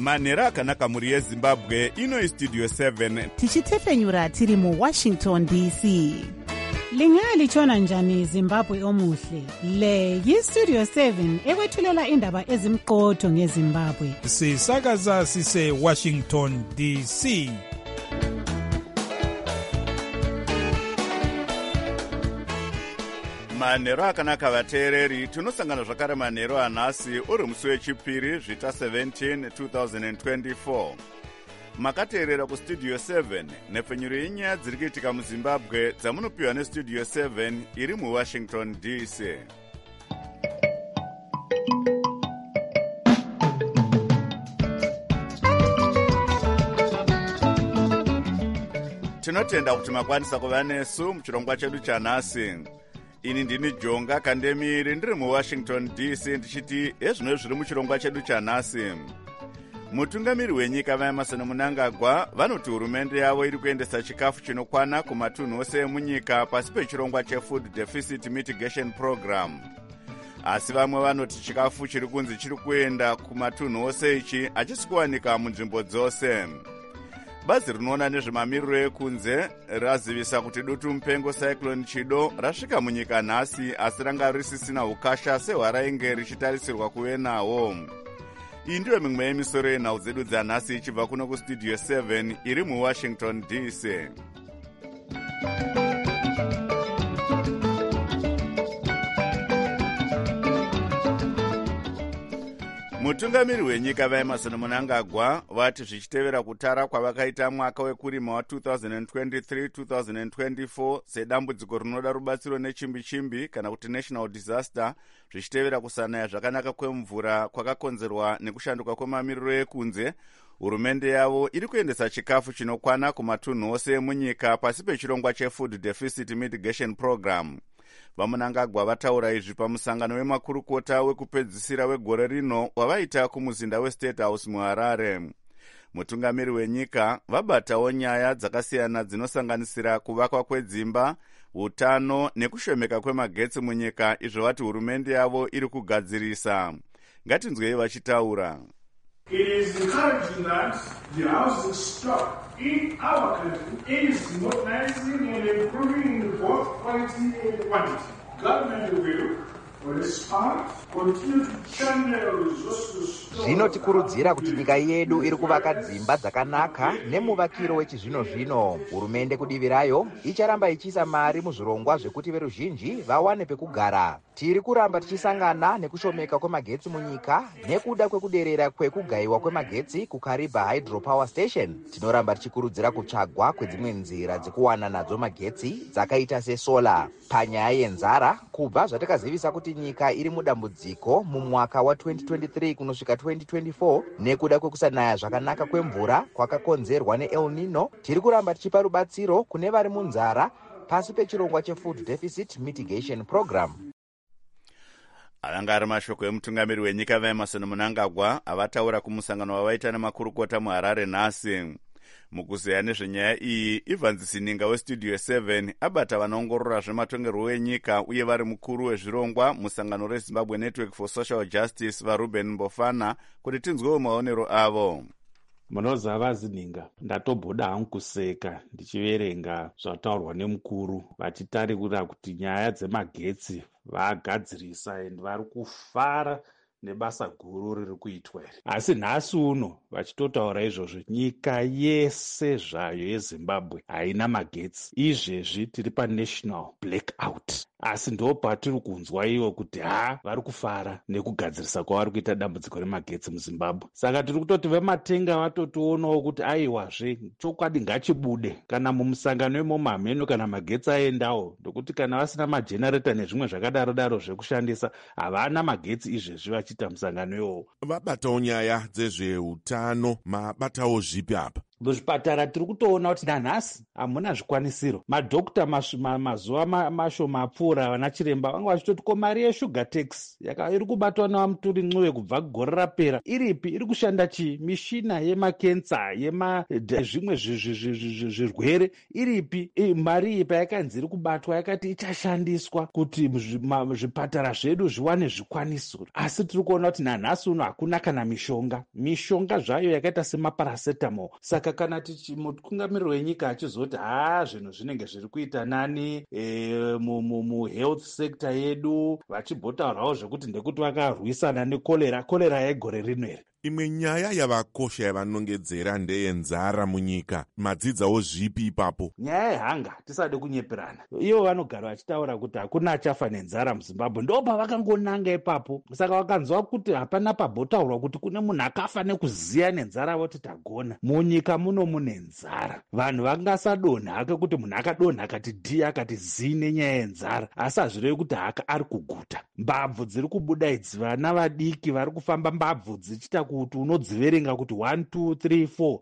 manhero akanaka mhuri yezimbabwe. Ino istudio 7 tichitefenyura tiri muWashington DC. Lingalitshona njani Zimbabwe omuhle? Le yistudio 7 ekwethulela indaba ezimqotho ngeZimbabwe. Sisakaza sise Washington DC. manhero akanaka vateereri. Tinosangana zvakare manhero anhasi uri musi wechipiri zvita 17 2024. Makateerera kustudio 7 nepfenyuro yenyaya dziri kuitika muzimbabwe dzamunopiwa nestudio 7 iri muWashington DC. Tinotenda kuti makwanisa kuva nesu muchirongwa chedu chanhasi. Ini ndini Jonga Kandemiri ndiri muWashington DC ndichiti ezvino zviri muchirongwa chedu chanhasi. Mutungamiri wenyika vaEmerson Mnangagwa vanoti hurumende yavo iri kuendesa chikafu chinokwana kumatunhu ose emunyika pasi pechirongwa cheFood Deficit Mitigation Program. Asi vamwe vanoti chikafu chiri kunzi chiri kuenda kumatunhu ose ichi hachisi kuwanika munzvimbo dzose. Bazi rinoona nezvemamiriro ekunze razivisa kuti dutu mupengo Cyclone Chido rasvika munyika nhasi asi ranga risisina ukasha sehwarainge richitarisirwa kuve nawo. Iyi ndiyo mimwe yemisoro yenhau dzedu dzanhasi ichibva kuno kustudio 7 iri muWashington DC. Mutungamiri wenyika vaEmerson Mnangagwa vati zvichitevera kutara kwavakaita mwaka wekurima wa2023-2024 sedambudziko rinoda rubatsiro nechimbi-chimbi kana kuti national disaster, zvichitevera kusanaya zvakanaka kwemvura kwakakonzerwa nekushanduka kwemamiriro ekunze, hurumende yavo iri kuendesa chikafu chinokwana kumatunhu ose emunyika pasi pechirongwa cheFood Deficit Mitigation Program. VaMnangagwa vataura izvi pamusangano wemakurukota wekupedzisira wegore rino wavaita kumuzinda weState House muHarare. Mutungamiri wenyika vabatawo nyaya dzakasiyana dzinosanganisira kuvakwa kwedzimba, utano nekushomeka kwemagetsi munyika, izvo vati hurumende yavo iri kugadzirisa. Ngatinzwei vachitaura. It is encouraging that the housing stock in our country is modernizing and improving in both quality and quantity. Government will, for its part, continue to channel resources. Zvinotikurudzira kuti nyika yedu iri kuvaka dzimba dzakanaka nemuvakiro wechizvino-zvino. Hurumende kudivirayo icharamba ichiisa mari muzvirongwa zvekuti veruzhinji vawane pekugara. Tiri kuramba tichisangana nekushomeka kwemagetsi munyika nekuda kwekuderera kwekugayiwa kwemagetsi kuKariba Hydropower Station. Tinoramba tichikurudzira kutsvagwa kwedzimwe nzira dzekuwana nadzo magetsi dzakaita sesola. Panyaya yenzara, kubva zvatakazivisa kuti nyika iri mudambudziko mumwaka wa2023 kunosvika 2024 nekuda kwekusanaya zvakanaka kwemvura kwakakonzerwa neEl Nino, tiri kuramba tichipa rubatsiro kune vari munzara pasi pechirongwa cheFood Deficit Mitigation Program. Alanga ari mashoko emutungamiri wenyika vaEmerson Mnangagwa avataura kumusangano wavaita nemakurukota muHarare nhasi. Mukuzeya nezvenyaya iyi, Ivan Zininga westudio 7 abata vanoongorora zvematongerwo enyika uye vari mukuru wezvirongwa musangano reZimbabwe Network for Social Justice vaRuben Mbofana kuti tinzwewo maonero avo. Munozava Zininga, ndatobhoda hangu kuseka ndichiverenga zvataurwa nemukuru vachitarira kuti nyaya dzemagetsi vagadzirisa and vari kufara nebasa guru riri kuitwa. Asi nhasi uno vachitotaura izvozvo, nyika yese zvayo yeZimbabwe haina magetsi. Izvezvi tiri paNational Blackout. Asi ndo patiri kunzwa iwo kuti vari kufara nekugadzirisa kwavari kuita dambudziko remagetsi muZimbabwe. Saka tiri kutoti vematenga vatotionawo kuti aiwazve chokwadi ngachibude kana mumusangano wemomamheno kana magetsi aendawo, ndokuti kana vasina majenereta nezvimwe zvakadaro zvekushandisa havana magetsi izvezvi vachiita musangano iwowo. Vabatawo nyaya dzezveutano, mabatawo zvipi apa? muzvipatara tiri kutoona kuti nanhasi hamuna zvikwanisiro. Madhokta mazuva mashoma apfuura vana chiremba vanga vachitoti ko mari yesugar tax iri kubatwa navamuturi ncuve kubva kugore rapera iripi, iri kushanda chii? Mishina yemakensa zvimwe zvirwere iripi? Mari iyi payakanzi iri kubatwa yakati ichashandiswa kuti zvipatara zvedu zviwane zvikwanisiro, asi tiri kuona kuti nanhasi uno hakuna kana mishonga zvayo yakaita semaparacetamol. Saka kana mutungamiriri wenyika achizoti zvinhu zvinenge zviri kuita nani muhealth sector yedu, vachimbotaurawo zvekuti ndekuti vakarwisana nekorera yegore rino iri. Imwe nyaya yavakosha yavanongedzera ndeyenzara munyika. Madzidzawo zvipi ipapo? Nyaya yehanga tisade kunyeperana. Ivo vanogara vachitaura kuti hakuna achafa nenzara muZimbabwe, ndo pavakangonanga ipapo. Saka vakanzwa kuti hapana pambotaurwa kuti kune munhu akafa nekuziya nenzara, voti tagona. Munyika muno mune nzara. Vanhu vangasadonha hake kuti munhu akadonha akati dhii akati zii nenyaya yenzara, asi hazvirevi kuti haka ari kuguta. Mbabvu dziri kubuda idzi, vana vadiki vari kufamba mbabvu dzichita kuti unodziverenga kuti 1 2 3 4.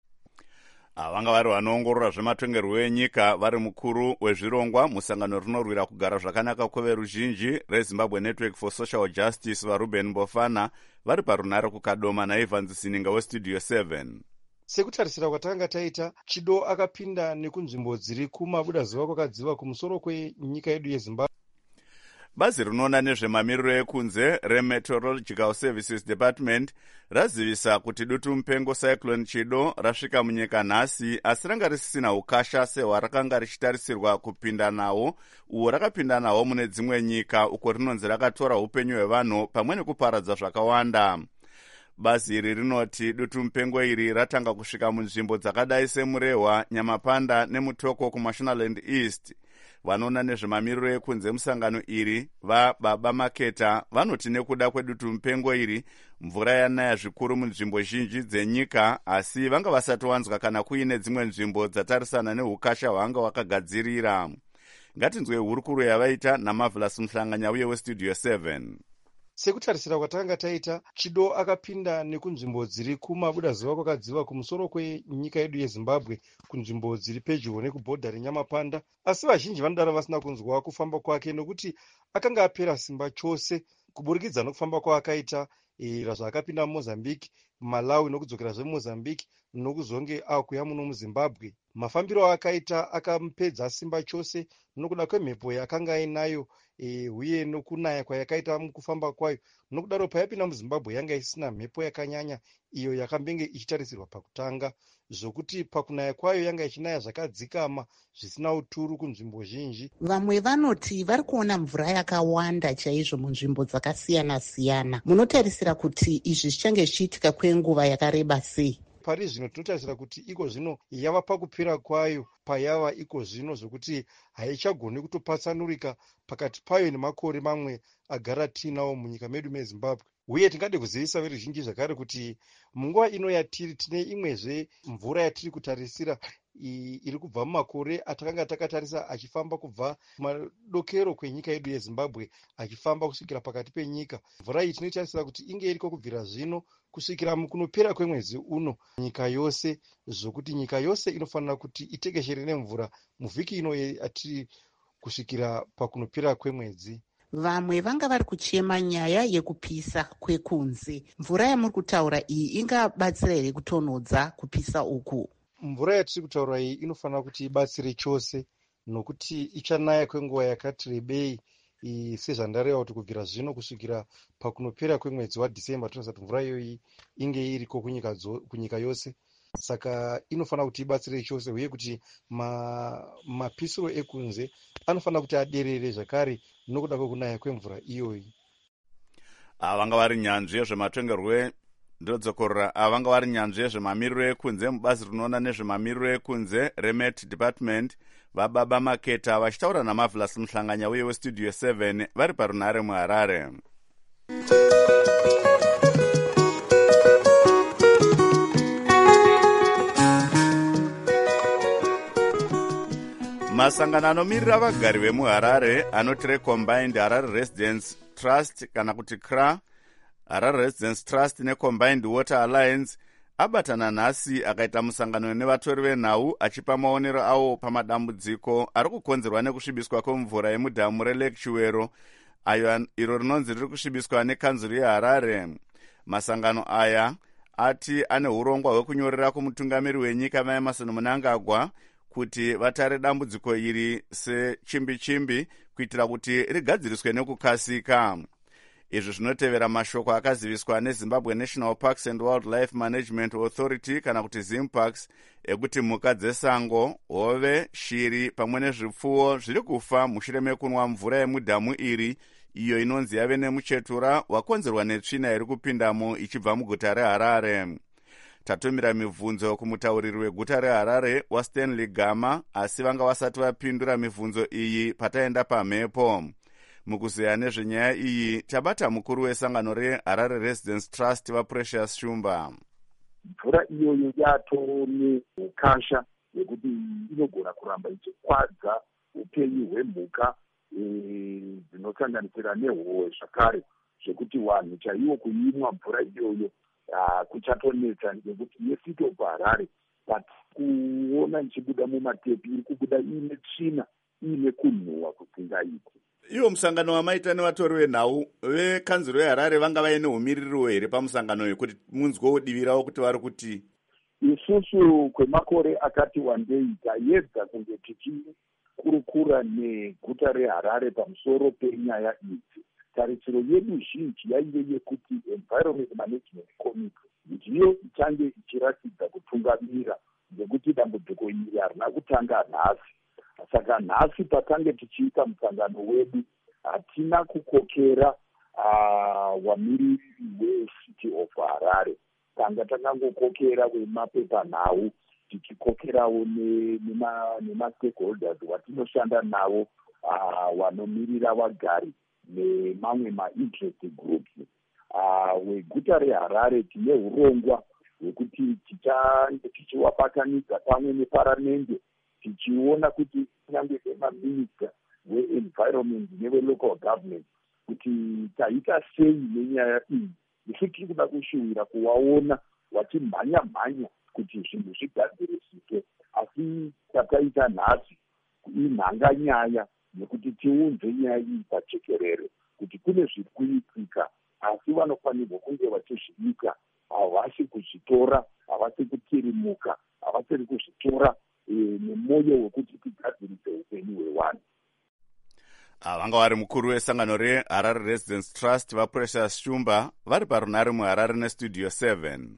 Vanga vari vanoongorora zvematongerwo enyika vari mukuru wezvirongwa musangano rinorwira kugara zvakanaka kweveruzhinji reZimbabwe Network for Social Justice vaRuben Bofana vari parunare kukadoma naIvans Sininga westudio 7. Sekutarisira kwatanga taita, Chido akapinda nekunzvimbo dziri kumabudazuva kwakadziva kumusoro kwenyika yedu yeZimbabwe. Bazi rinoona nezvemamiriro ekunze reMeteorological Services Department razivisa kuti dutu mupengo Cyclone Chido rasvika munyika nhasi, asi ranga risina ukasha sehwarakanga richitarisirwa kupinda nawo, uwo rakapinda nawo mune dzimwe nyika uko rinonzi rakatora upenyu hwevanhu pamwe nekuparadza zvakawanda. Bazi iri rinoti dutu mupengo iri ratanga kusvika munzvimbo dzakadai seMurehwa, Nyamapanda neMutoko kuMashonaland East. Vanoona nezvemamiriro ekunze musangano iri vaBaba Maketa vanoti nekuda kwedutu mupengo iri mvura yanaya zvikuru munzvimbo zhinji dzenyika, asi vanga vasati wanzwa kana kuine dzimwe nzvimbo dzatarisana neukasha hwanga wakagadzirira. Ngatinzwe hurukuro yavaita naMarvelous Mhlanganya uye westudio 7. Sekutarisira kwatanga taita, Chido akapinda nekunzvimbo dziri kumabudazuva kwakadziva kumusoro kwenyika yedu yeZimbabwe, kunzvimbo dziri pedyo nekubhodha reNyamapanda, asi vazhinji vanodaro vasina kunzwa kufamba kwake nokuti akanga apera simba chose kuburikidza nokufamba kwaakaita zvaakapinda muMozambique, Malawi nokudzokera zveMozambique nokuzonge akuya muno muZimbabwe. Mafambiro akaita akamupedza simba chose nokuda kwemhepo yakanga ainayo uye nokunaya kwayakaita mukufamba kwayo. Nokudaro payapinda muZimbabwe yanga isina mhepo yakanyanya iyo yakambenge ichitarisirwa pakutanga, zvokuti pakunaya kwayo yanga ichinaya zvakadzikama zvisina uturu kunzvimbo zhinji. Vamwe vanoti vari kuona mvura yakawanda chaizvo munzvimbo dzakasiyana-siyana. Munotarisira kuti izvi zvichange zvichiitika kwenguva yakareba sei? Pari zvino tinotarisira kuti iko zvino yava pakupera kwayo payava iko zvino zvokuti haichagoni kutopatsanurika pakati payo nemakore mamwe agara tinawo munyika medu meZimbabwe. Uye tingade kuzivisa veruzhinji zvakare kuti munguva ino yatiri tine imwezve mvura yatiri kutarisira iri kubva mumakore atakanga takatarisa achifamba kubva madokero kwenyika yedu yeZimbabwe achifamba kusvikira pakati penyika. Mvura iyi tinotarisira kuti inge iriko kubvira zvino kusvikira kunopera kwemwedzi uno nyika yose, zvokuti nyika yose inofanira kuti itekeshere nemvura muvhiki ino atiri kusvikira pakunopera kwemwedzi. Vamwe vanga vari kuchema nyaya yekupisa kwekunze. Mvura yamuri kutaura iyi ingabatsira here kutonhodza kupisa uku? Mvura yatiri kutaura iyi inofanira kuti ibatsire chose, nokuti ichanaya kwenguva yakati rebei sezvandareva kuti kubvira zvino kusvikira pakunopera kwemwedzi waDhisemba tinoziva kuti mvura iyoyi inge iriko kunyika yose. Saka inofanira kuti ibatsire chose uye kuti mapisiro ekunze anofanira kuti aderere zvakare nokuda kwekunaya kwemvura iyoyi. Vanga vari nyanzvi yezvematongerwo ndodzokorora vanga vari nyanzvi yezvemamiriro ekunze mubazi rinoona nezvemamiriro ekunze reMet Department vaBaba Maketa vachitaura naMarvelous Mhlanganya uye westudio 7 vari parunare muHarare. Masangano anomirira vagari vemuHarare anoti Recombined Harare Residents Trust kana kuti CRA, Harare Residents Trust neCombined Water Alliance abatana nhasi akaita musangano nevatori venhau achipa maonero avo pamadambudziko ari kukonzerwa nekusvibiswa kwemvura yemudhamu relake chiwero iro rinonzi riri kusvibiswa nekanzuru yeharare. Masangano aya ati ane urongwa hwekunyorera kumutungamiri wenyika maEmerson Mnangagwa kuti vatare dambudziko iri sechimbi-chimbi kuitira kuti rigadziriswe nekukasika. Izvi zvinotevera mashoko akaziviswa neZimbabwe National Parks and Wildlife Management Authority kana kuti ZIMPAX ekuti mhuka dzesango, hove, shiri pamwe nezvipfuwo zviri kufa mushure mekunwa mvura yemudhamu iri iyo inonzi yave nemuchetura wakonzerwa netsvina iri kupindamo ichibva muguta reHarare. Tatumira mibvunzo kumutauriri weguta reHarare waStanley Gama, asi vanga vasati vapindura mibvunzo iyi pataenda pamhepo. Mukuzeya nezvenyaya iyi tabata mukuru wesangano reHarare Residence Trust vaPrecious Shumba. Mvura iyoyo yatone ukasha yekuti inogona kuramba ichikwadza upenyu hwemhuka dzinosanganisira nehowe zvakare, zvekuti vanhu chaiwo kuimwa mvura iyoyo kuchatonetsa ngekuti yesitobva Harare kuona ichibuda mumatepi iri kubuda iine tsvina iine kunhuhwa kusingaiti. Iwo musangano wamaita nevatori venhau vekanzuro yeHarare vanga vaine umiririro here pamusangano uyu kuti munzwe udivirawo kuti vari kuti isusu kwemakore akati wandei taedza kunge tichikurukura neguta reHarare pamusoro penyaya idzi. Tarisiro yedu zhinji yaive yekuti Environment Management Committee ndiyo ichange ichiratidza kutungamira, ngekuti dambudziko iri harina kutanga nhasi. Saka nhasi patange tichiita musangano wedu hatina kukokera wamiriri weCity of Harare. Tanga takangokokera wemapepanhau tichikokerawo nemastakeholders watinoshanda navo wanomiririra vagari nemamwe mainterest groups. Weguta reHarare tine urongwa hwekuti tichange tichiwabatanidza pamwe neparamende tichiona kuti kunyange semaminista weenvironment newelocal government kuti taita sei nenyaya iyi. Isu tiri kuda kushuwira kuvaona vachimhanya-mhanya kuti zvinhu zvigadzirisike, asi tataita nhasi inhanga nyaya nekuti tiunze nyaya iyi pajekerere kuti kune zviri kuitika, asi vanofanirwa kunge vachizviita. Havasi kuzvitora, havasi kutirimuka, havasiri kuzvitora nemwoyo wekuti tigadzirise upenyu hwevanhu. Vanga vari mukuru wesangano reHarare Residence Trust vaPrecious Shumba vari parunare muHarare neStudio 7.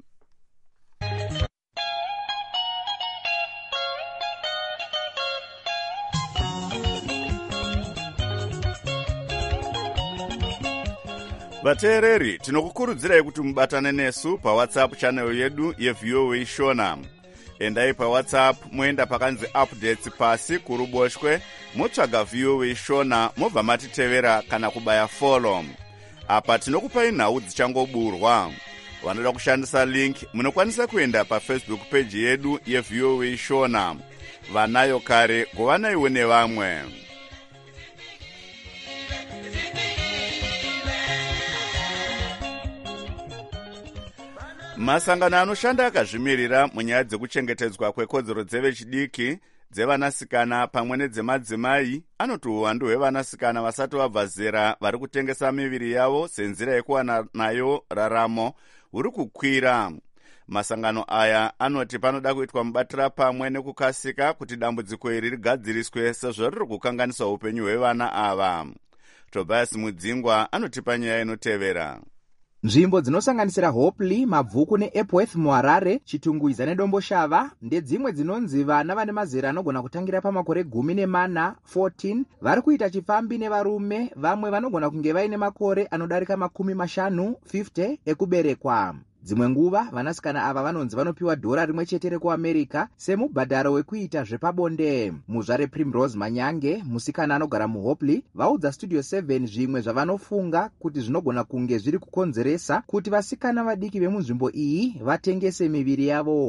Vateereri, tinokukurudzirai kuti mubatane nesu paWhatsApp channel yedu yeVOA Shona. Endai paWhatsApp moenda pakanzi updates pasi kuruboshwe, motsvaga VOA Shona, mobva matitevera kana kubaya follow. Apa tinokupai nhau dzichangoburwa. Vanoda kushandisa link munokwanisa kuenda paFacebook page yedu yeVOA Shona. Vanayo kare govanaiwo nevamwe. Masangano anoshanda akazvimirira munyaya dzekuchengetedzwa kwekodzero dzevechidiki, dzevanasikana pamwe nedzemadzimai anoti uwandu hwevanasikana vasati vabva zera vari kutengesa miviri yavo senzira yekuwana nayo raramo huri kukwira. Masangano aya anoti panoda kuitwa mubatira pamwe nekukasika kuti dambudziko iri rigadziriswe sezvo riri kukanganisa upenyu hwevana ava. Tobias Mudzingwa anotipa nyaya inotevera. Nzvimbo dzinosanganisira Hopley, Mabvuku neEpworth muHarare, Chitunguiza neDomboshava ndedzimwe dzinonzi vana vane mazera anogona kutangira pamakore 14, 14 vari kuita chifambi nevarume, vamwe vanogona kunge vaine makore anodarika 50, 50 ekuberekwa. Dzimwe nguva vanasikana ava vanonzi vanopiwa $1 rekuAmerica semubhadharo wekuita zvepabonde. Muzvare Primrose Manyange, musikana anogara muHopley, vaudza Studio 7 zvimwe zvavanofunga kuti zvinogona kunge zviri kukonzeresa kuti vasikana vadiki vemunzvimbo iyi vatengese miviri yavo.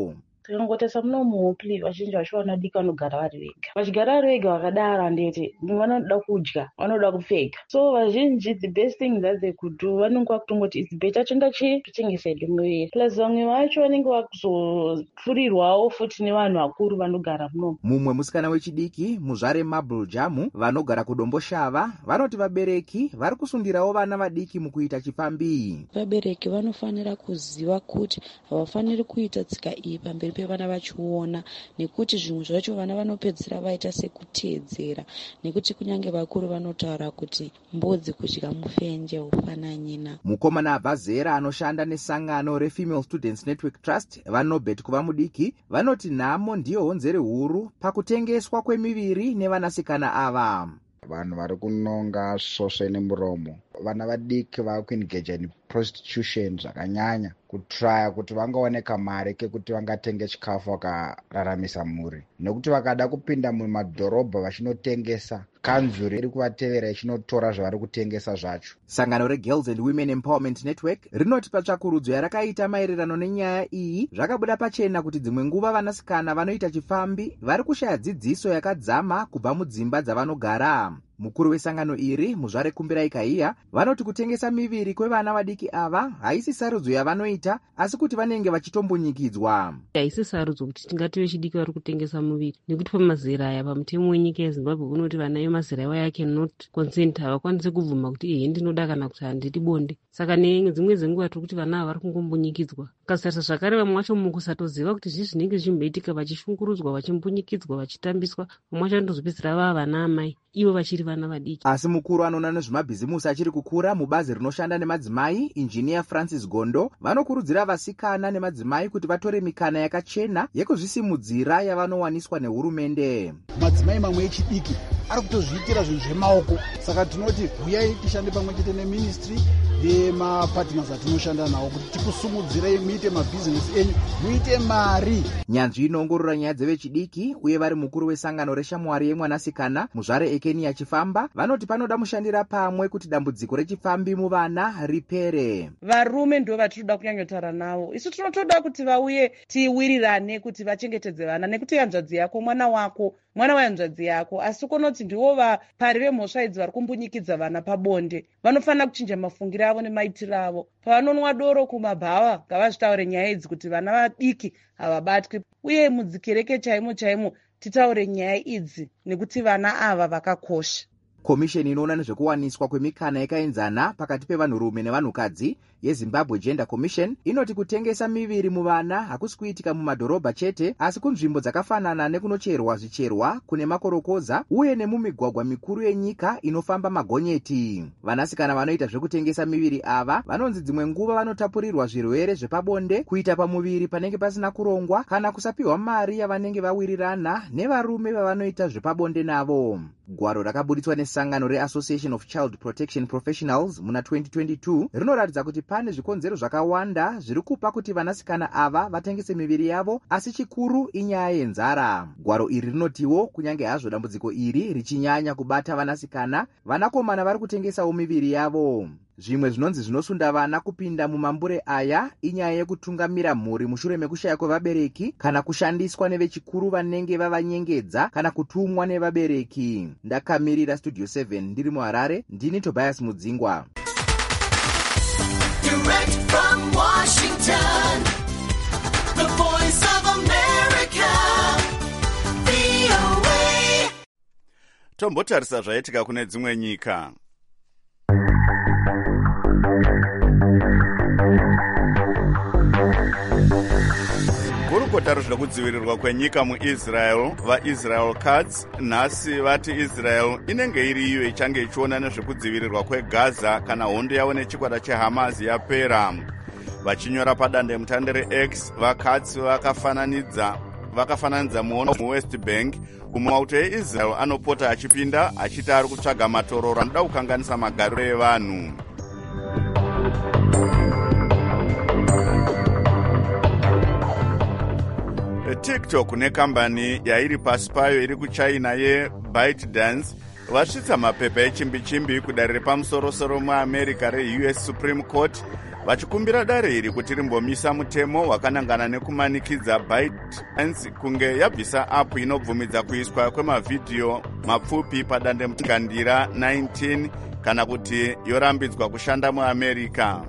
tikangotesa muno muhopli vazhinji vacho vanodiki vanogara vari vega. Vachigara vari vega vakadaro handeti vanoda kudya, vanoda kupfeka. So vazhinji the best thing that they could do vanenge vakutongoti it's better totengesa hedu muviri. Plus vamwe vacho vanenge vakuzopfurirwawo futi nevanhu vakuru vanogara muno. Mumwe musikana wechidiki muzvare Mabel Jamu vanogara kudombo shava vanoti vabereki vari kusundirawo vana vadiki mukuita chifambi. Vabereki vanofanira kuziva kuti havafaniri kuita tsika iyi pamberi pevana vachiona, nekuti zvimwe zvacho vana vanopedzera vaita sekuteedzera, nekuti kunyange vakuru vanotaura kuti mbudzi kudya mufenje hufananyina. Mukomana abva zera anoshanda nesangano reFemale Students Network Trust vaNobet kuva mudiki vanoti nhamo ndiyo honzere huru pakutengeswa kwemiviri nevanasikana ava. Vanhu vari kunonga svosve nemuromo, vana vadiki vari kuengeja neprostitution zvakanyanya kutraya kuti vangaoneka mari kekuti vangatenge chikafu vakararamisa mhuri, nekuti vakada kupinda mumadhorobha vachinotengesa kanzuri iri kuvatevera ichinotora zvavari kutengesa zvacho. Sangano reGirls and Women Empowerment Network rinoti patsvakurudzo yarakaita maererano nenyaya iyi zvakabuda pachena kuti dzimwe nguva vanasikana vanoita chifambi vari kushaya dzidziso yakadzama kubva mudzimba dzavanogara. Mukuru wesangano iri muzvare Kumbirai Kaiya vanoti kutengesa miviri kwevana vadiki ava haisi sarudzo yavanoita, asi kuti vanenge vachitombunyikidzwa. Haisi sarudzo kuti tingati vechidiki vari kutengesa muviri, nekuti pamazera aya pamutemo wenyika yeZimbabwe unoti vana vemazera aya cannot consent, havakwanisi kubvuma kuti ihe ndinoda kana kuti handidi bonde. Saka nedzimwe dzenguva tiri kuti vana ava vari kungombunyikidzwa. Kasarisa zvakare vamwe vacho mukusatoziva kuti zvii zvinenge zvichimboitika, vachishungurudzwa, vachimbunyikidzwa, vachitambiswa, vamwe vacho vanotozopedzisira vava vana amai ivo vachiri vana vadiki. Asi mukuru anoona nezvemabhizimusi achiri kukura mubazi rinoshanda nemadzimai, Injinia Francis Gondo, vanokurudzira vasikana nemadzimai kuti vatore mikana yakachena yekuzvisimudzira yavanowaniswa nehurumende. Madzimai mamwe echidiki ari kutozviitira zvinhu zvemaoko, saka tinoti huyai tishande pamwe chete neministry nemapartners atinoshanda nawo kuti tikusumudzirei muite mabhizinesi enyu, muite mari. Nyanzvi inoongorora nyaya dzevechidiki uye vari mukuru wesangano reshamwari yemwanasikana muzvare Ekeni Achifamba vanoti panoda mushandira pamwe kuti dambudziko rechifambi muvana ripere. Varume ndio vatinoda kunyanyotaura navo. Isu tinotoda kuti vauye tiwirirane kuti vachengetedze vana, nekuti hanzvadzi yako mwana wako, mwana wahanzvadzi yako, asi kunoti ndiwo vapari vemhosva idzi vari kumbunyikidza vana pabonde. Vanofanira kuchinja mafungiro avo nemaitiro avo. Pavanonwa doro kumabhawa ngavazvitaure nyaya idzi kuti vana vadiki havabatwi, uye mudzikereke chaimo titaure nyaya idzi nekuti vana ava vakakosha. Komisheni inoona nezvekuwaniswa kwemikana yakaenzana pakati pevanhurume nevanhukadzi yeZimbabwe Gender Commission inoti kutengesa miviri muvana hakusi kuitika mumadhorobha chete, asi kunzvimbo dzakafanana nekunocherwa zvicherwa, kune makorokoza uye nemumigwagwa mikuru yenyika inofamba magonyeti. Vanasikana vanoita zvekutengesa miviri ava vanonzi dzimwe nguva vanotapurirwa zvirwere zvepabonde, kuita pamuviri panenge pasina kurongwa kana kusapiwa mari yavanenge vawirirana nevarume vavanoita zvepabonde navo. Gwaro rakaburitswa nesangano reAssociation of Child Protection Professionals muna 2022 rinoratidza kuti pane zvikonzero zvakawanda zviri kupa kuti vanasikana ava vatengese miviri yavo, asi chikuru inyaya yenzara. Gwaro iri rinotiwo kunyange hazvo dambudziko iri richinyanya kubata vanasikana, vanakomana vari kutengesawo miviri yavo. Zvimwe zvinonzi zvinosunda vana kupinda mumambure aya inyaya yekutungamira mhuri mushure mekushaya kwevabereki kana kushandiswa nevechikuru vanenge vavanyengedza kana kutumwa nevabereki. Ndakamirira Studio 7 ndiri muHarare, ndini Tobias Mudzingwa. Direct from Washington, the voice of America, VOA. Tombotarisa zvaitika kune dzimwe nyika. Gurukota rwezvida kudzivirirwa kwenyika muIsrael, vaIsrael Cuds nhasi vati Israel inenge iri iyo ichange ichiona nezvekudzivirirwa kweGaza kana hondo yavo nechikwata cheHamas yapera. Vachinyora padande mutande reX, vaCuds vakafananidza muhondo muWest Bank umwe mauto eIsrael anopota achipinda achiti ari kutsvaga matororo anoda kukanganisa magariro evanhu. TikTok nekambani yairi pasi payo iri kuChina yeBytedance vasvitsa mapepa echimbi-chimbi kudare repamusoro-soro muAmerica reUS Supreme Court vachikumbira dare iri kuti rimbomisa mutemo wakanangana nekumanikidza ByteDance kunge yabvisa apu inobvumidza kuiswa kwemavhidhiyo mapfupi padandemutandira 19 kana kuti yorambidzwa kushanda muamerica.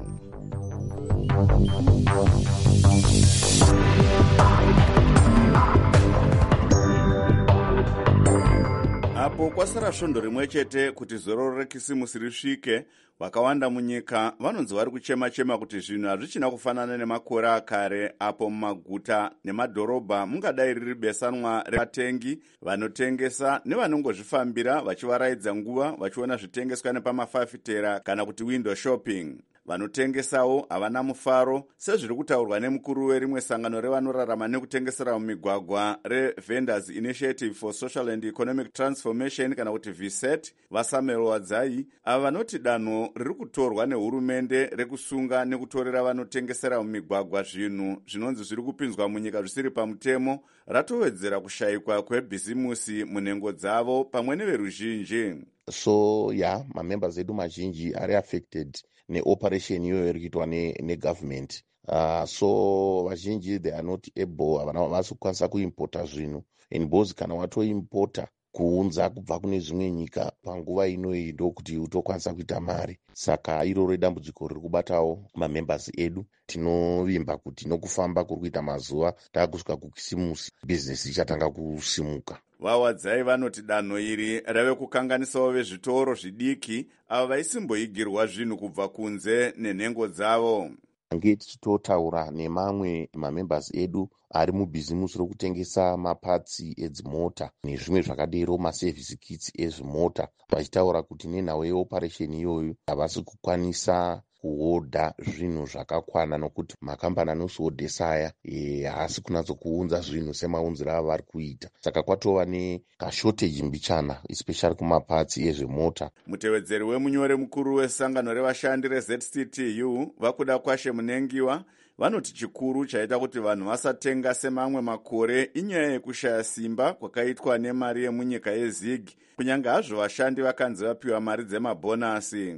Apo kwasara svondo rimwe chete kuti zororo rekisimusi risvike, vakawanda munyika vanonzi vari kuchema-chema kuti zvinhu hazvichina kufanana nemakore akare apo mumaguta nemadhorobha mungadai riri besanwa revatengi vanotengesa nevanongozvifambira vachivaraidza nguva vachiona zvitengeswa nepamafafitera kana kuti window shopping. Vanotengesawo havana mufaro sezviri kutaurwa nemukuru werimwe sangano revanorarama nekutengesera mumigwagwa reVendors Initiative for Social and Economic Transformation kana kuti VSET vaSamuel Wadzai, ava vanoti danho riri kutorwa nehurumende rekusunga nekutorera vanotengesera mumigwagwa zvinhu zvinonzi zviri kupinzwa munyika zvisiri pamutemo ratowedzera kushayikwa kwebhizimusi munhengo dzavo pamwe neveruzhinji. So mamembers edu mazhinji ari affected neoperation iyoyo iri kuitwa negovernment. So vazhinji they are not able, havana vasi kukwanisa kuimpota zvinhu, and bozi kana watoimpota kuunza kubva kune zvimwe nyika panguva inoyi ndokuti utokwanisa kuita mari. Saka iroro dambudziko riri kubatawo mamembers edu. Tinovimba kuti nokufamba kuri kuita mazuva taakusvika kukisimusi bhizinesi ichatanga kusimuka. Vawadzai vanoti danho iri rave kukanganisawo vezvitoro zvidiki ava vaisimboigirwa zvinhu kubva kunze nenhengo dzavo. Ange tichitotaura nemamwe mamembers edu ari mubhizimusi rokutengesa mapatsi edzimota nezvimwe zvakadero maservice kits ezvimota, vachitaura kuti nenhau yeoperation iyoyo havasi kukwanisa kuhodha zvinhu zvakakwana nokuti makambani anosihodhesa aya haasi kunatsokuunza zvinhu semaunziro ava vari kuita. Saka kwatova nekashoteji mbichana especially kumapatsi ezvemota. Mutevedzeri wemunyore mukuru wesangano revashandi reZCTU Vakuda Kwashe Munengiwa vanoti chikuru chaita kuti vanhu vasatenga semamwe makore inyaya yekushaya simba kwakaitwa nemari yemunyika yeZig, kunyange hazvo vashandi vakanzi vapiwa mari dzemabhonasi.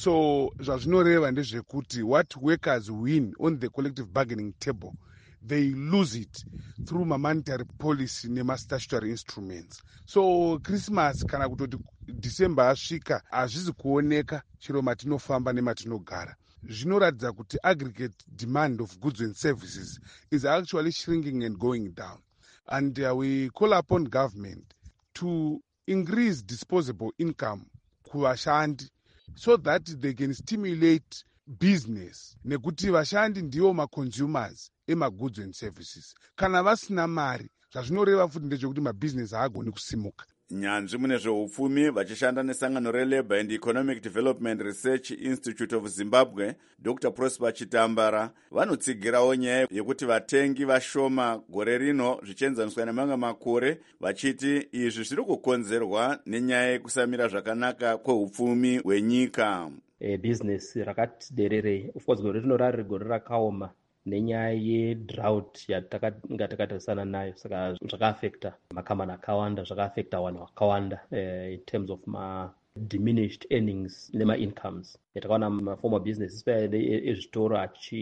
So zvazvinoreva ndezvekuti what workers win on the collective bargaining table, they lose it through monetary policy nemastatutory instruments. So Christmas kana kutoti December asvika hazvizi kuoneka chero matinofamba nematinogara. Zvinoratidza kuti aggregate demand of goods and services is actually shrinking and going down. And we call upon government to increase disposable income kuvashandi so that they can stimulate business, nekuti vashandi ndivo ma-consumers ema-goods and services. Kana vasina mari, zvazvinoreva futi ndezvekuti mabusiness haagoni kusimuka. Nyanzvi mune zveupfumi vachishanda nesangano reLabour and Economic Development Research Institute of Zimbabwe, Dr. Prosper Chitambara, vanotsigirawo nyaya yekuti vatengi vashoma gore rino zvichienzaniswa nemamwe makore, vachiti izvi zviri kukonzerwa nenyaya yekusamira zvakanaka kweupfumi hwenyika. Business rakati derere, of course gore rino rari gore rakaoma nenyaya yedrought yatakanga takatarisana nayo, saka zvakaafekta makambani akawanda, zvakaafekta vanhu vakawanda in terms of diminished earnings nema-incomes. Takaona maformer business especially ezvitoro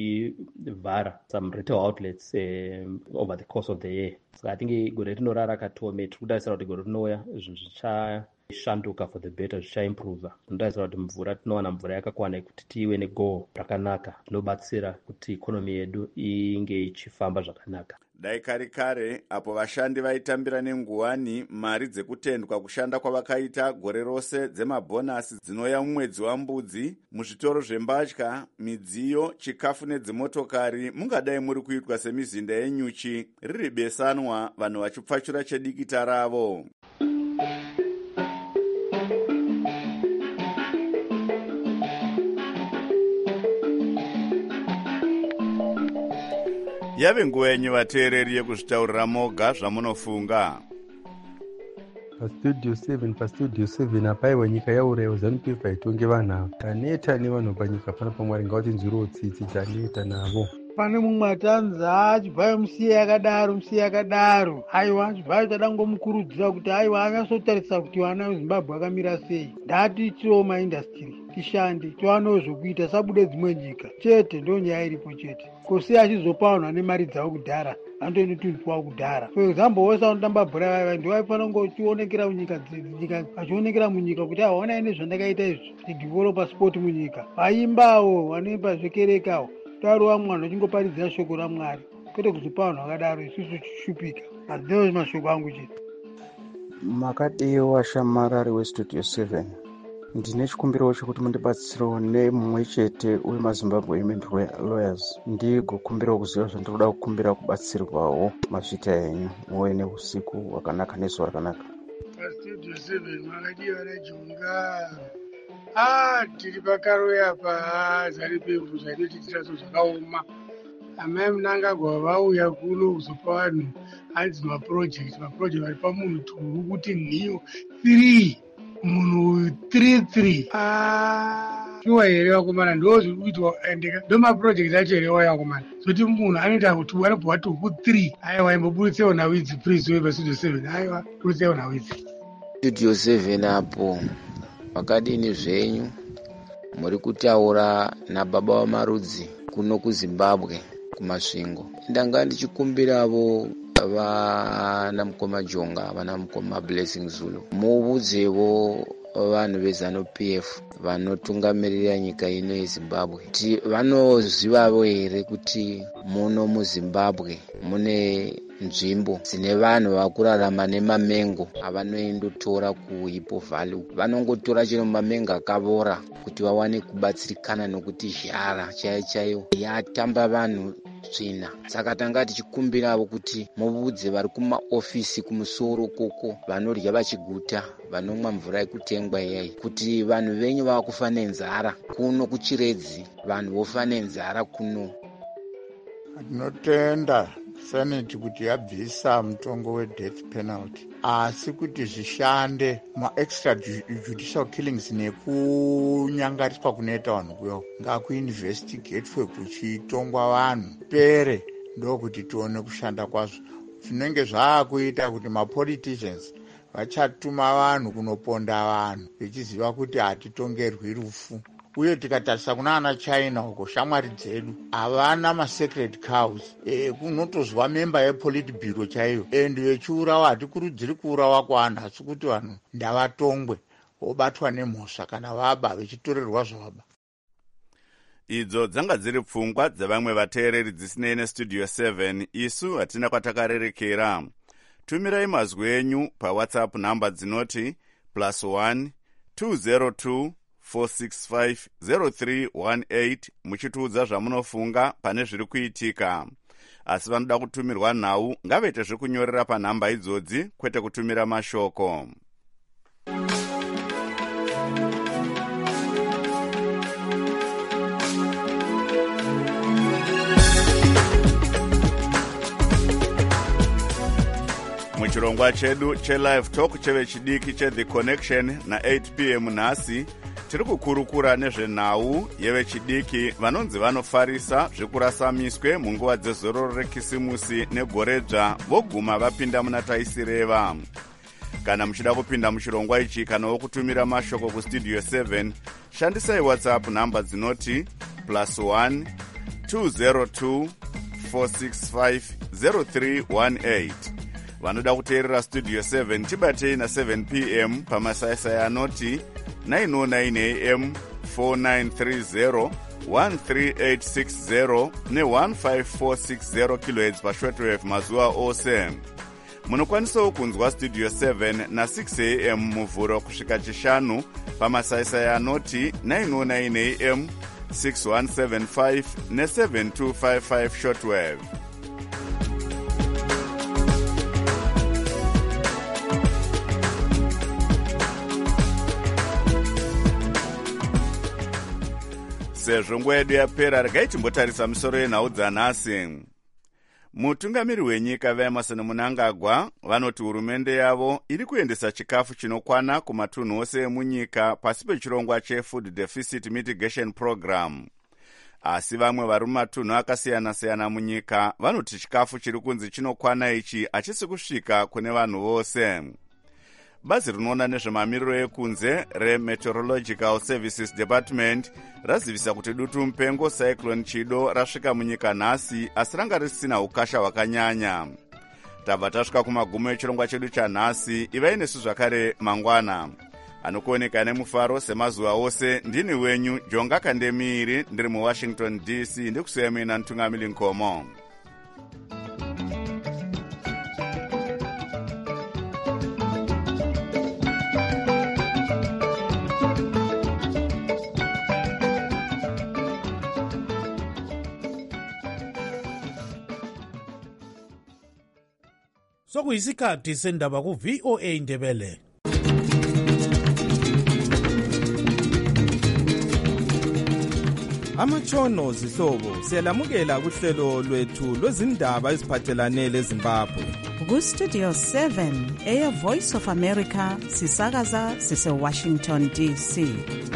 achivhara some retail outlets over the course of the year. Saka I think gore rino rakatome, tiri kutarisira kuti gore rinouya zvinhu zvichashanduka for the better, zvichaimprova. Tinotarisira kuti mvura tinowana mvura yakakwana kuti tive negoal rakanaka zvinobatsira kuti ikonomi yedu inge ichifamba zvakanaka. Dai kare apo vashandi vaitambira nenguwani mari dzekutendwa kushanda kwavakaita gore rose dzemabhonasi dzinouya mumwedzi waMbudzi, muzvitoro zvembatya, midziyo, chikafu nedzimotokari mungadai muri kuitwa semizinda yenyuchi riri besanwa, vanhu vachipfachura chedikita ravo. Yave nguva yenyu vateereri yekuzvitaurira moga zvamunofunga. Pastudio 7 apaiwa nyika yaurayiwa ZANU-PF itonge vanhu ava. Taneta nevanhu panyika pano paMwari ngauti nzwiro tsitsi taneta navo. Pane mumwe atanza chibvayo musiye yakadaro aiwa chibvayo tadangomukurudzira kuti aiwa anyasotarisa kuti vana veZimbabwe akamira sei. Ndati tiwo maindastry tishande tiwanewo zvokuita sabude dzimwe nyika chete. Ndo nyaya iripo chete, kosi achizopa vanhu vane mari dzavo kudhara vandoende tundiwawo kudhara. For example, wose vanotamba bhora vaiva ndo vaifanira kungotionekera munyika dzika vachionekera munyika kuti havaona ine zvandakaita izvi tidevelopa sport munyika. Vaimbawo vanoimba zvekerekawo taro vamwe vanhu vachingoparidzira shoko raMwari kwete kuzopa vanhu vakadaro isusu tichishupika. Hadzinewo mashoko angu chete. Makadewa Shamarari weStudio 7. Ndine chikumbiro chekuti mundibatsirewo nemumwe chete uye maZimbabwe Women Lawyers. Ndigokumbirawo kuziva zvandinoda kukumbira kubatsirwawo mazvita enyu muve neusiku hwakanaka nezuva rakanaka. PaStudio 7 makadiwa naJonga. Tiri pakaroya pa zari pemvu zvainotiitira zvakaoma. Amai Mnangagwa vauya kuno kuzopa vanhu hanzi mapurojekiti vari pamunhu turu kuti nhiyo 3 munhu 33. Shuwa here vakomana, ndo zviri kuitwa endeka ndo mapurojekiti acho here waya vakomana, zoti munhu anoita kuti anobva tuku 3. Aiwa imbobuditsewo nawidzi please we paStudio 7. Aiwa buditsewo nawidzi. Studio 7 apo vakadini zvenyu muri kutaura nababa wamarudzi kuno kuZimbabwe kumasvingo. Ndanga ndichikumbiravo vana mukoma Jonga, vana mukoma Blessing Zulu, muudzevo vanhu veZANU-PF vanotungamirira nyika ino yeZimbabwe kuti vanozivavo here kuti muno muZimbabwe mune nzvimbo dzine vanhu vakurarama nemamengo avanoendotora kuHippo Valley. Vanongotora chero mamengo akavora kuti vawane kubatsirikana nokuti zhara chaiyo yatamba vanhu tsvina. Saka tanga tichikumbiravo kuti muudze vari kumaofisi kumusoro koko vanorya vachiguta vanomwa mvura yekutengwa iyai kuti vanhu venyu vakufa nenzara kuno kuChiredzi, vanhu vofa nenzara kuno. Tinotenda Senate kuti yabvisa mutongo wedeath penalty, asi kuti zvishande ma-extrajudicial killings nekunyangariswa kunoita vanhu kuyo ngakuinvestigatwe kuchitongwa vanhu pere, ndokuti tione kushanda kwazvo. Zvinenge zvaakuita kuti mapoliticians vachatuma vanhu kunoponda vanhu vechiziva kuti hatitongerwi rufu. Uye tikatarisa kuna ana China uko, shamwari dzedu havana masacred cows. Kunotozwa memba yepolitburo chaiyo endi vechiurawa. Hatikurudziri kuurawa kwavanhu, asi kuti vanhu ndavatongwe vobatwa nemhosva kana vaba vechitorerwa zvavaba. Idzo dzanga dziri pfungwa dzevamwe vateereri dzisinei neStudio 7. Isu hatina kwatakarerekera. Tumirai mazwi enyu paWhatsApp namba dzinoti +1 202 4650318 muchitiudza zvamunofunga pane zviri kuitika. Asi vanoda kutumirwa nhau ngavaite zvekunyorera panhamba idzodzi kwete kutumira mashoko. Muchirongwa chedu chelive talk chevechidiki cheThe Connection na8 p.m. nhasi tiri kukurukura nezvenhau yevechidiki vanonzi vanofarisa zvekurasamiswe munguva dzezororo rekisimusi negoredzva voguma vapinda muna taisireva. Kana muchida kupinda muchirongwa ichi kana wokutumira mashoko kuStudio 7, shandisai WhatsApp namba dzinoti +1 202 4650318. Vanoda kuteerera Studio 7 tibatei na7 p.m. pamasaisai anoti 909 am 4930 13860 ne15460 kHz pashortwave mazuva ose. Munokwanisawo kunzwa Studio 7 na6 am muvhuro kusvika chishanu pamasaisai anoti 909 am 6175 ne7255 shortwave. Sezvo nguva yedu yapera, regai timbotarisa misoro yenhau dzanhasi. Mutungamiri wenyika vaEmmerson Mnangagwa vanoti hurumende yavo iri kuendesa chikafu chinokwana kumatunhu ose emunyika pasi pechirongwa cheFood Deficit Mitigation Program. Asi vamwe vari mumatunhu akasiyana-siyana munyika vanoti chikafu chiri kunzi chinokwana ichi hachisi kusvika kune vanhu vose. bazi rinoona nezvemamiriro ekunze remeteorological services department razivisa kuti dutu mupengo cyclone chido rasvika munyika nhasi asi ranga risina ukasha hwakanyanya. tabva tasvika kumagumo echirongwa chedu chanhasi. ivai nesu zvakare mangwana. anokuoneka nemufaro semazuva ose ndini wenyu Jonga Kandemiri ndiri muWashington DC ndikusiya mina Ntungamili Nkomo. Sokuyisikhathi sendaba ku VOA Indebele. Amatshono zihlobo siyalamukela kuhlelo lwethu lwezindaba eziphathelane leZimbabwe. Ku Studio 7 Air Voice of America sisakaza sise Washington DC.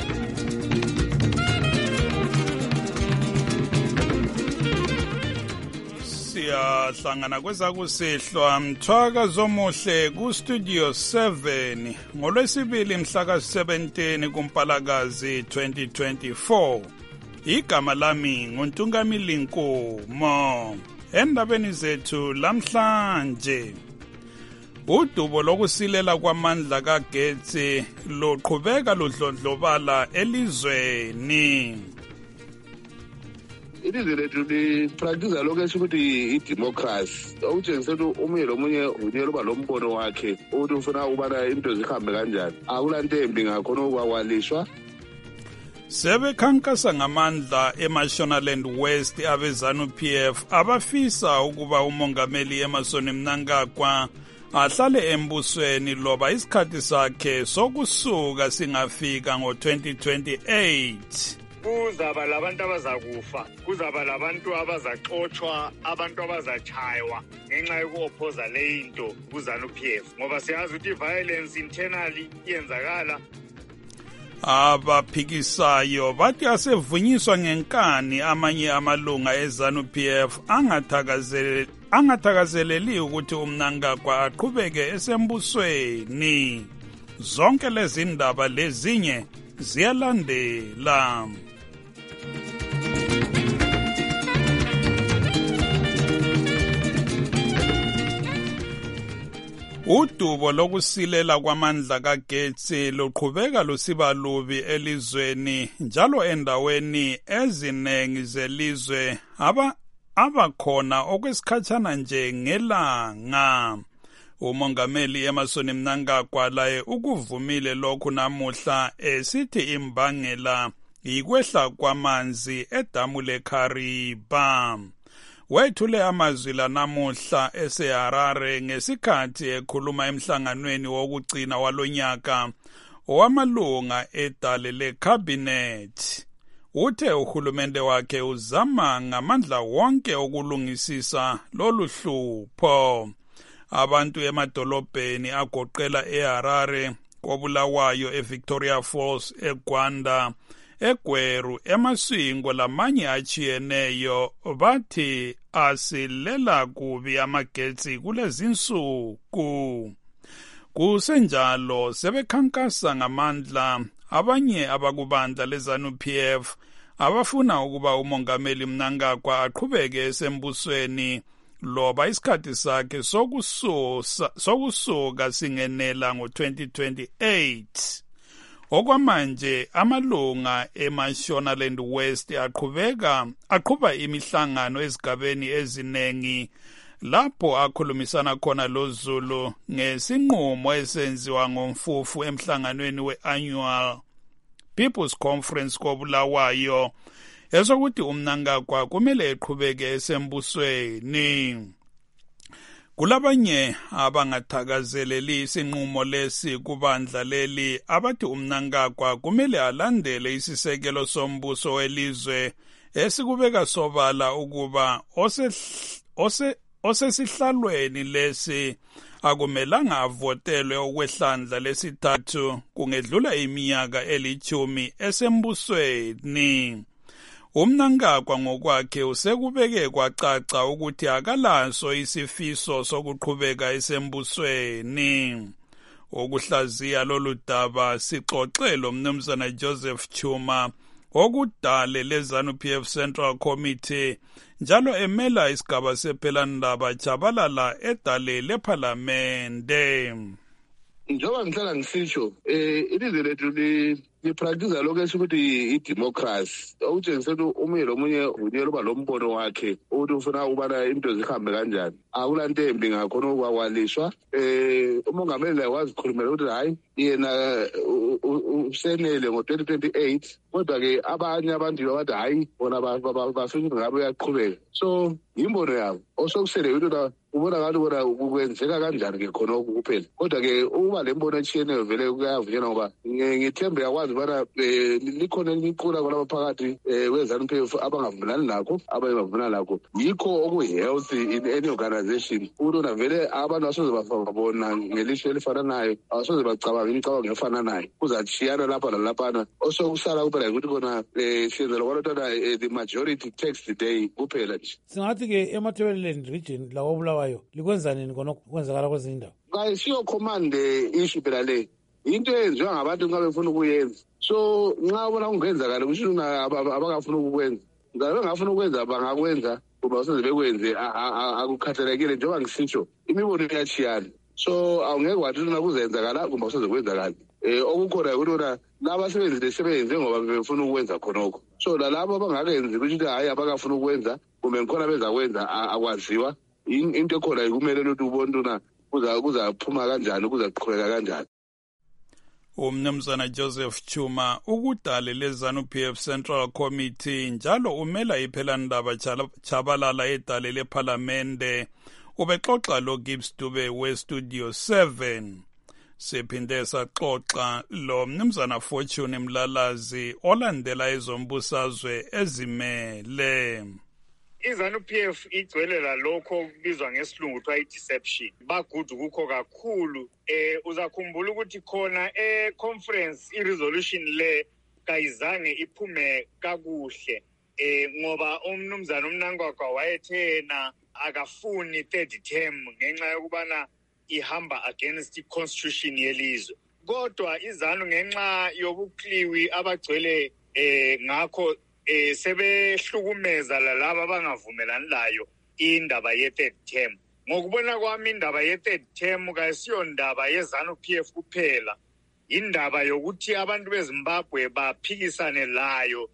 Siyahlangana kwezakusihlwa mthwaka zomuhle ku Studio 7 ngolwesibili mhla ka-17 kuMpalakazi 2024. Igama lami nguNtungamili Nkomo. Endabeni zethu lamhlanje, udubo lokusilela kwamandla kagetsi luqhubeka ludlondlobala elizweni. Ilizwe lethu lipractice lokho esikuthi idemocracy, okutshengisa ukuthi omunye lomunye unyela uba lombono wakhe ukuthi ufuna ukubana into zihambe kanjani. Akulanto embi ngakhona ukwakwalishwa. Sebekhankasa ngamandla eMashonaland West abeZanu-PF abafisa ukuba umongameli Emmerson Mnangagwa ahlale embusweni loba isikhathi sakhe sokusuka singafika ngo-2028. Kuzaba labantu abazakufa, kuzaba labantu abazaxotshwa, abantu abazatshaywa ngenxa yokuophoza le into kuZanu-PF ngoba siyazi ukuthi violence internally iyenzakala. Abaphikisayo bathi asevunyiswa ngenkani amanye amalunga eZanu-PF angathakazeleli ukuthi uMnangagwa aqhubeke esembusweni. Zonke lezi ndaba lezinye ziyalandela. Udubo lokusilela kwamandla kagetsi luqhubeka lusiba lubi elizweni njalo endaweni ezinengi zelizwe abakhona okwesikhatshana nje ngelanga. Umongameli Emmerson Mnangagwa laye ukuvumile lokhu namuhla esithi imbangela yikwehla kwamanzi edamu leKariba. Wethule amazwi la namuhla eseHarare ngesikhathi ekhuluma emhlanganweni wokugcina walonyaka owamalunga edale leCabinet. Uthe uhulumende wakhe uzama ngamandla wonke ukulungisisa lolu hlupho. Abantu emadolobheni agoqela eHarare, koBulawayo, eVictoria Falls, eGwanda, eGweru, eMasingo lamanye achiyeneyo bathi asilela kubi amagetsi kulezinsuku. Kusenjalo sebekhankasa ngamandla abanye abakubandla leZanu-PF abafuna ukuba umongameli Mnangagwa aqhubeke esembusweni loba isikhathi sakhe sokusuka singenela ngo-2028. Okwamanje amalunga eMashonaland West aqhuba imihlangano ezigabeni ezinengi lapho akhulumisana khona loZulu ngesinqumo esenziwa ngomfufu emhlanganweni we-Annual People's Conference koBulawayo esokuthi uMnangagwa kumele eqhubeke esembusweni. Kulabanye abangathakazeleli isinqumo lesi kubandla leli abathi uMnangagwa kumele alandele isisekelo sombuso welizwe esikubeka sobala ukuba osesihlalweni lesi akumelanga avotelwe okwehlandla lesithathu kungedlula iminyaka eli10 esembusweni. uMnangagwa ngokwakhe usekubeke kwacaca ukuthi akalaso isifiso sokuqhubeka esembusweni. Ukuhlaziya lolu daba sixoxe lo mnumzana Joseph Chuma okudale leZANU-PF Central Committee njalo emela isigaba sephelandaba Chabalala edale lephalamende. Njengoba ngihlala ngisisho ilizwe lethu lipractice lokho esikuthi i-democracy okutshengisela omunye lomunye unyela uba lo mbono wakhe ukuthi ufuna ukubana into zihambe kanjani. Akulanto embi ngakhona okwakwaliswa. Umongameli wazikhulumela ukuthi hayi yena usenele ngo-2028 kodwa-ke abanye abantu bathi hayi bona bafika ukuthi ngabe uyaqhubeka. So yimbono yabo osokusele into ubona ngathi bona kwenzeka kanjani-ke khona oku kuphela. Kodwa-ke ukuba le mbono etshiyeneyo vele kuyavunyelwa ngoba ngithembe yakwazi ubana likhona elinye iqula kwalaba phakathi kwe-ZANU-PF abangavumelani nakho abanye bavumelani nakho. Yikho oku-healthy in any organization ukuthi vele abantu asoze babona ngelihlo elifananayo, asoze bacabanga imicabango efananayo, kuzatshiyana lapha nalaphana. Osokusala kuphela ukuthi kona siyenzela kwanotana the majority takes the day kuphela nje. Singathi-ke eMatabeleland region lawo Bulawayo likwenza nini khona kwenzakala kwezinye indawo? Kayisiyo command issue phela le, into eyenziwa ngabantu nxa befuna ukuyenza. So nxa ubona kungenzakala kusho abangafuna ukukwenza, ngabe bengafuna ukwenza bangakwenza kuba usenze bekwenze akukhathalekile. Njengoba ngisitsho imibono iyachiyana, so awungeke wathi kuzenzakala kumbe usenze kwenzakala. Okukhona ukuthi laba sebenze ngoba befuna ukwenza khonokho. So lalabo abangakenzi ukuthi hayi abakafuna ukwenza kumbe ngikhona bezakwenza akwaziwa. Into ekhona kumele ukuthi ubone kuzaphuma kanjani, kuzaqhubeka kanjani. Umnumzana Joseph Chuma ukudale leZANU-PF Central Committee njalo umela iphelandaba Chabalala edale lephalamende. Ubexoxa lo Gibbs Dube we-Studio 7. Siphinde saxoxa lo mnumzana Fortune Mlalazi olandela ezombusazwe ezimele. iZANU-PF igcwelela lokho kubizwa ngesilungu kuthiwa i-deception. Bagudu kukho kakhulu. Uzakhumbula ukuthi khona conference i-resolution le kayizange iphume kakuhle. Ngoba umnumzana uMnangagwa wayethena akafuni third term ngenxa yokubana ihamba against i-constitution yelizwe. Kodwa iZANU ngenxa yobukliwi abagcwele ngakho sebehlukumeza lalabo abangavumelani layo indaba ye-third term. Ngokubona kwami indaba ye-third term kayisiyo ndaba yeZANU-PF kuphela, indaba yokuthi abantu beZimbabwe baphikisane layo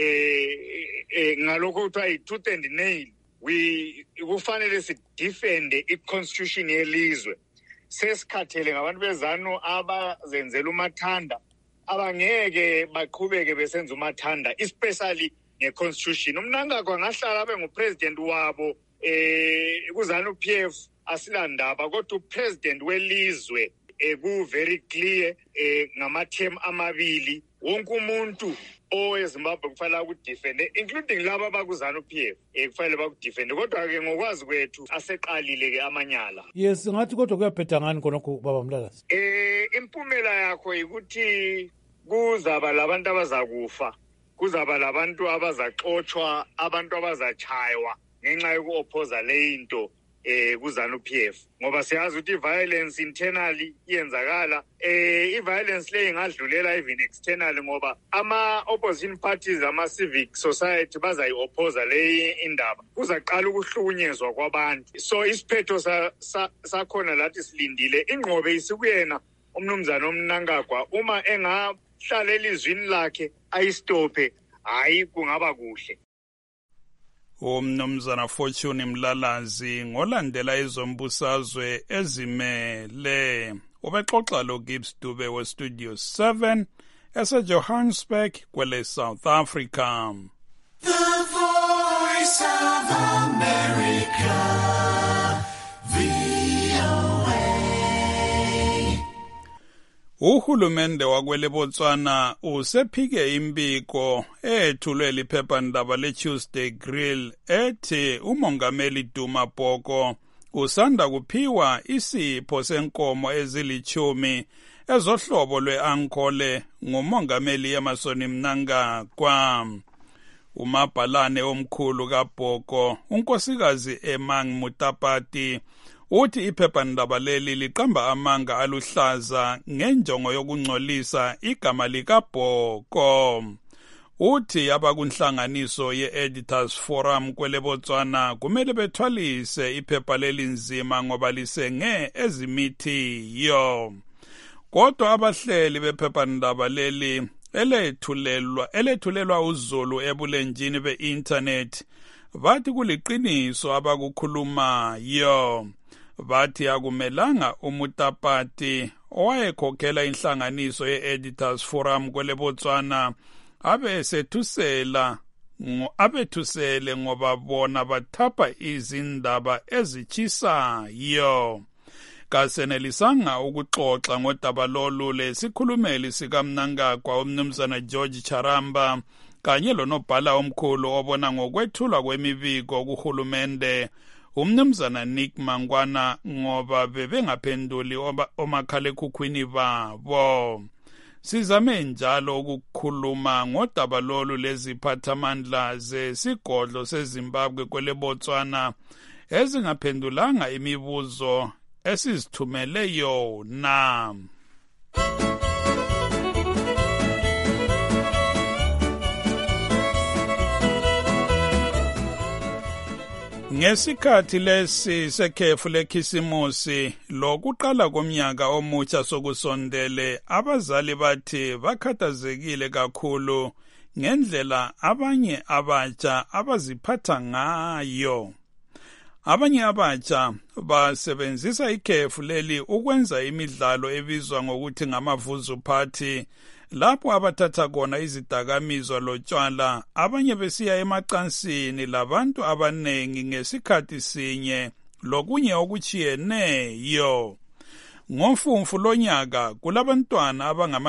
ngalokho kuthiwa i-tooth and nail. Kufanele sidefende i-constitution yelizwe. Sesikhathele ngabantu beZANU abazenzela umathanda abangeke baqhubeke besenza umathanda, especially nge-constitution. Umnangagwa ngahlala abe ngupresident wabo kuZANU-PF asilandaba, kodwa upresident welizwe ku-very clear ngama-term amabili. Wonke umuntu oweZimbabwe kufanele ukudefende, including laba abakuZANU-PF kufanele bakudefende. Kodwa-ke ngokwazi kwethu aseqalile-ke amanyala. Yes, ngathi kodwa kuyaphetha ngani khonokho baba Mlalazi? Impumela yakho yikuthi kuzaba labantu abazakufa, kuzaba labantu abazaxotshwa, abantu abazachaywa ngenxa yoku-opposa le into kuZANU-PF. Ngoba siyazi ukuthi i-violence internally iyenzakala. I-violence le ingadlulela even externally ngoba ama-opposition parties, ama-civic society bazayi-opposa le indaba. Kuzaqala ukuhlukunyezwa kwabantu. So isiphetho sakhona lathi silindile. Ingqobe isikuyena umnumzana uMnangagwa. Uma engahlala elizwini lakhe ayistophe, hayi kungaba kuhle. Umnumzana Fortune Mlalazi ngolandela ezombusazwe ezimele. Ubexoxa lo Gibbs Dube we-Studio 7 eseJohannesburg kwele South Africa. The Voice of America, VOA. Uhulumende wakwele Botswana usephike imbiko ethulwe liphephandaba leTuesday Grill ethi umongameli Duma Bhoko usanda kuphiwa isipho senkomo ezili-10 ezohlobo lwe-ankole ngumongameli Emmerson Mnangagwa. Umabhalane omkhulu kaBhoko, unkosikazi Emang Mutapati, uthi iphephandaba leli liqamba amanga aluhlaza ngenjongo yokungcolisa igama likaBhoko. Uthi abakunhlanganiso ye-Editors Forum kwele Botswana kumele bethwalise iphepha leli nzima ngoba lisenge ezimithiyo. Kodwa abahleli bephephandaba leli elethulelwa uZulu ebulenjini be-internet bathi kuliqiniso abakukhulumayo. Bathi akumelanga uMutapati owayekhokhela inhlanganiso ye-Editors Forum kwele Botswana abethusele ngoba bona bathapha izindaba ezichisayo. Kasenelisanga ukuxoxa ngodaba lolu lesikhulumeli sikaMnangagwa uMnumzana George Charamba kanye lonobhala omkhulu obona ngokwethulwa kwemibiko kuhulumende uMnumzana Nick Mangwana ngoba bebengaphenduli omakhalekhukhwini babo. Sizame njalo ukukhuluma ngodaba lolu leziphathamandla zesigodlo seZimbabwe kwele Botswana ezingaphendulanga imibuzo esizithumele yona. Ngesikhathi lesi sekhefu lekhisimusi lokuqala komnyaka omutsha sokusondele, abazali bathi bakhathazekile kakhulu ngendlela abanye abatsha abaziphatha ngayo. Abanye abatsha basebenzisa ikhefu leli ukwenza imidlalo ebizwa ngokuthi ngamavuzu party, lapho abathatha khona izidakamizwa lotshwala, abanye besiya emacansini labantu abanengi ngesikhathi sinye lokunye okuchiyeneyo. Ngomfumfu lonyaka kulabantwana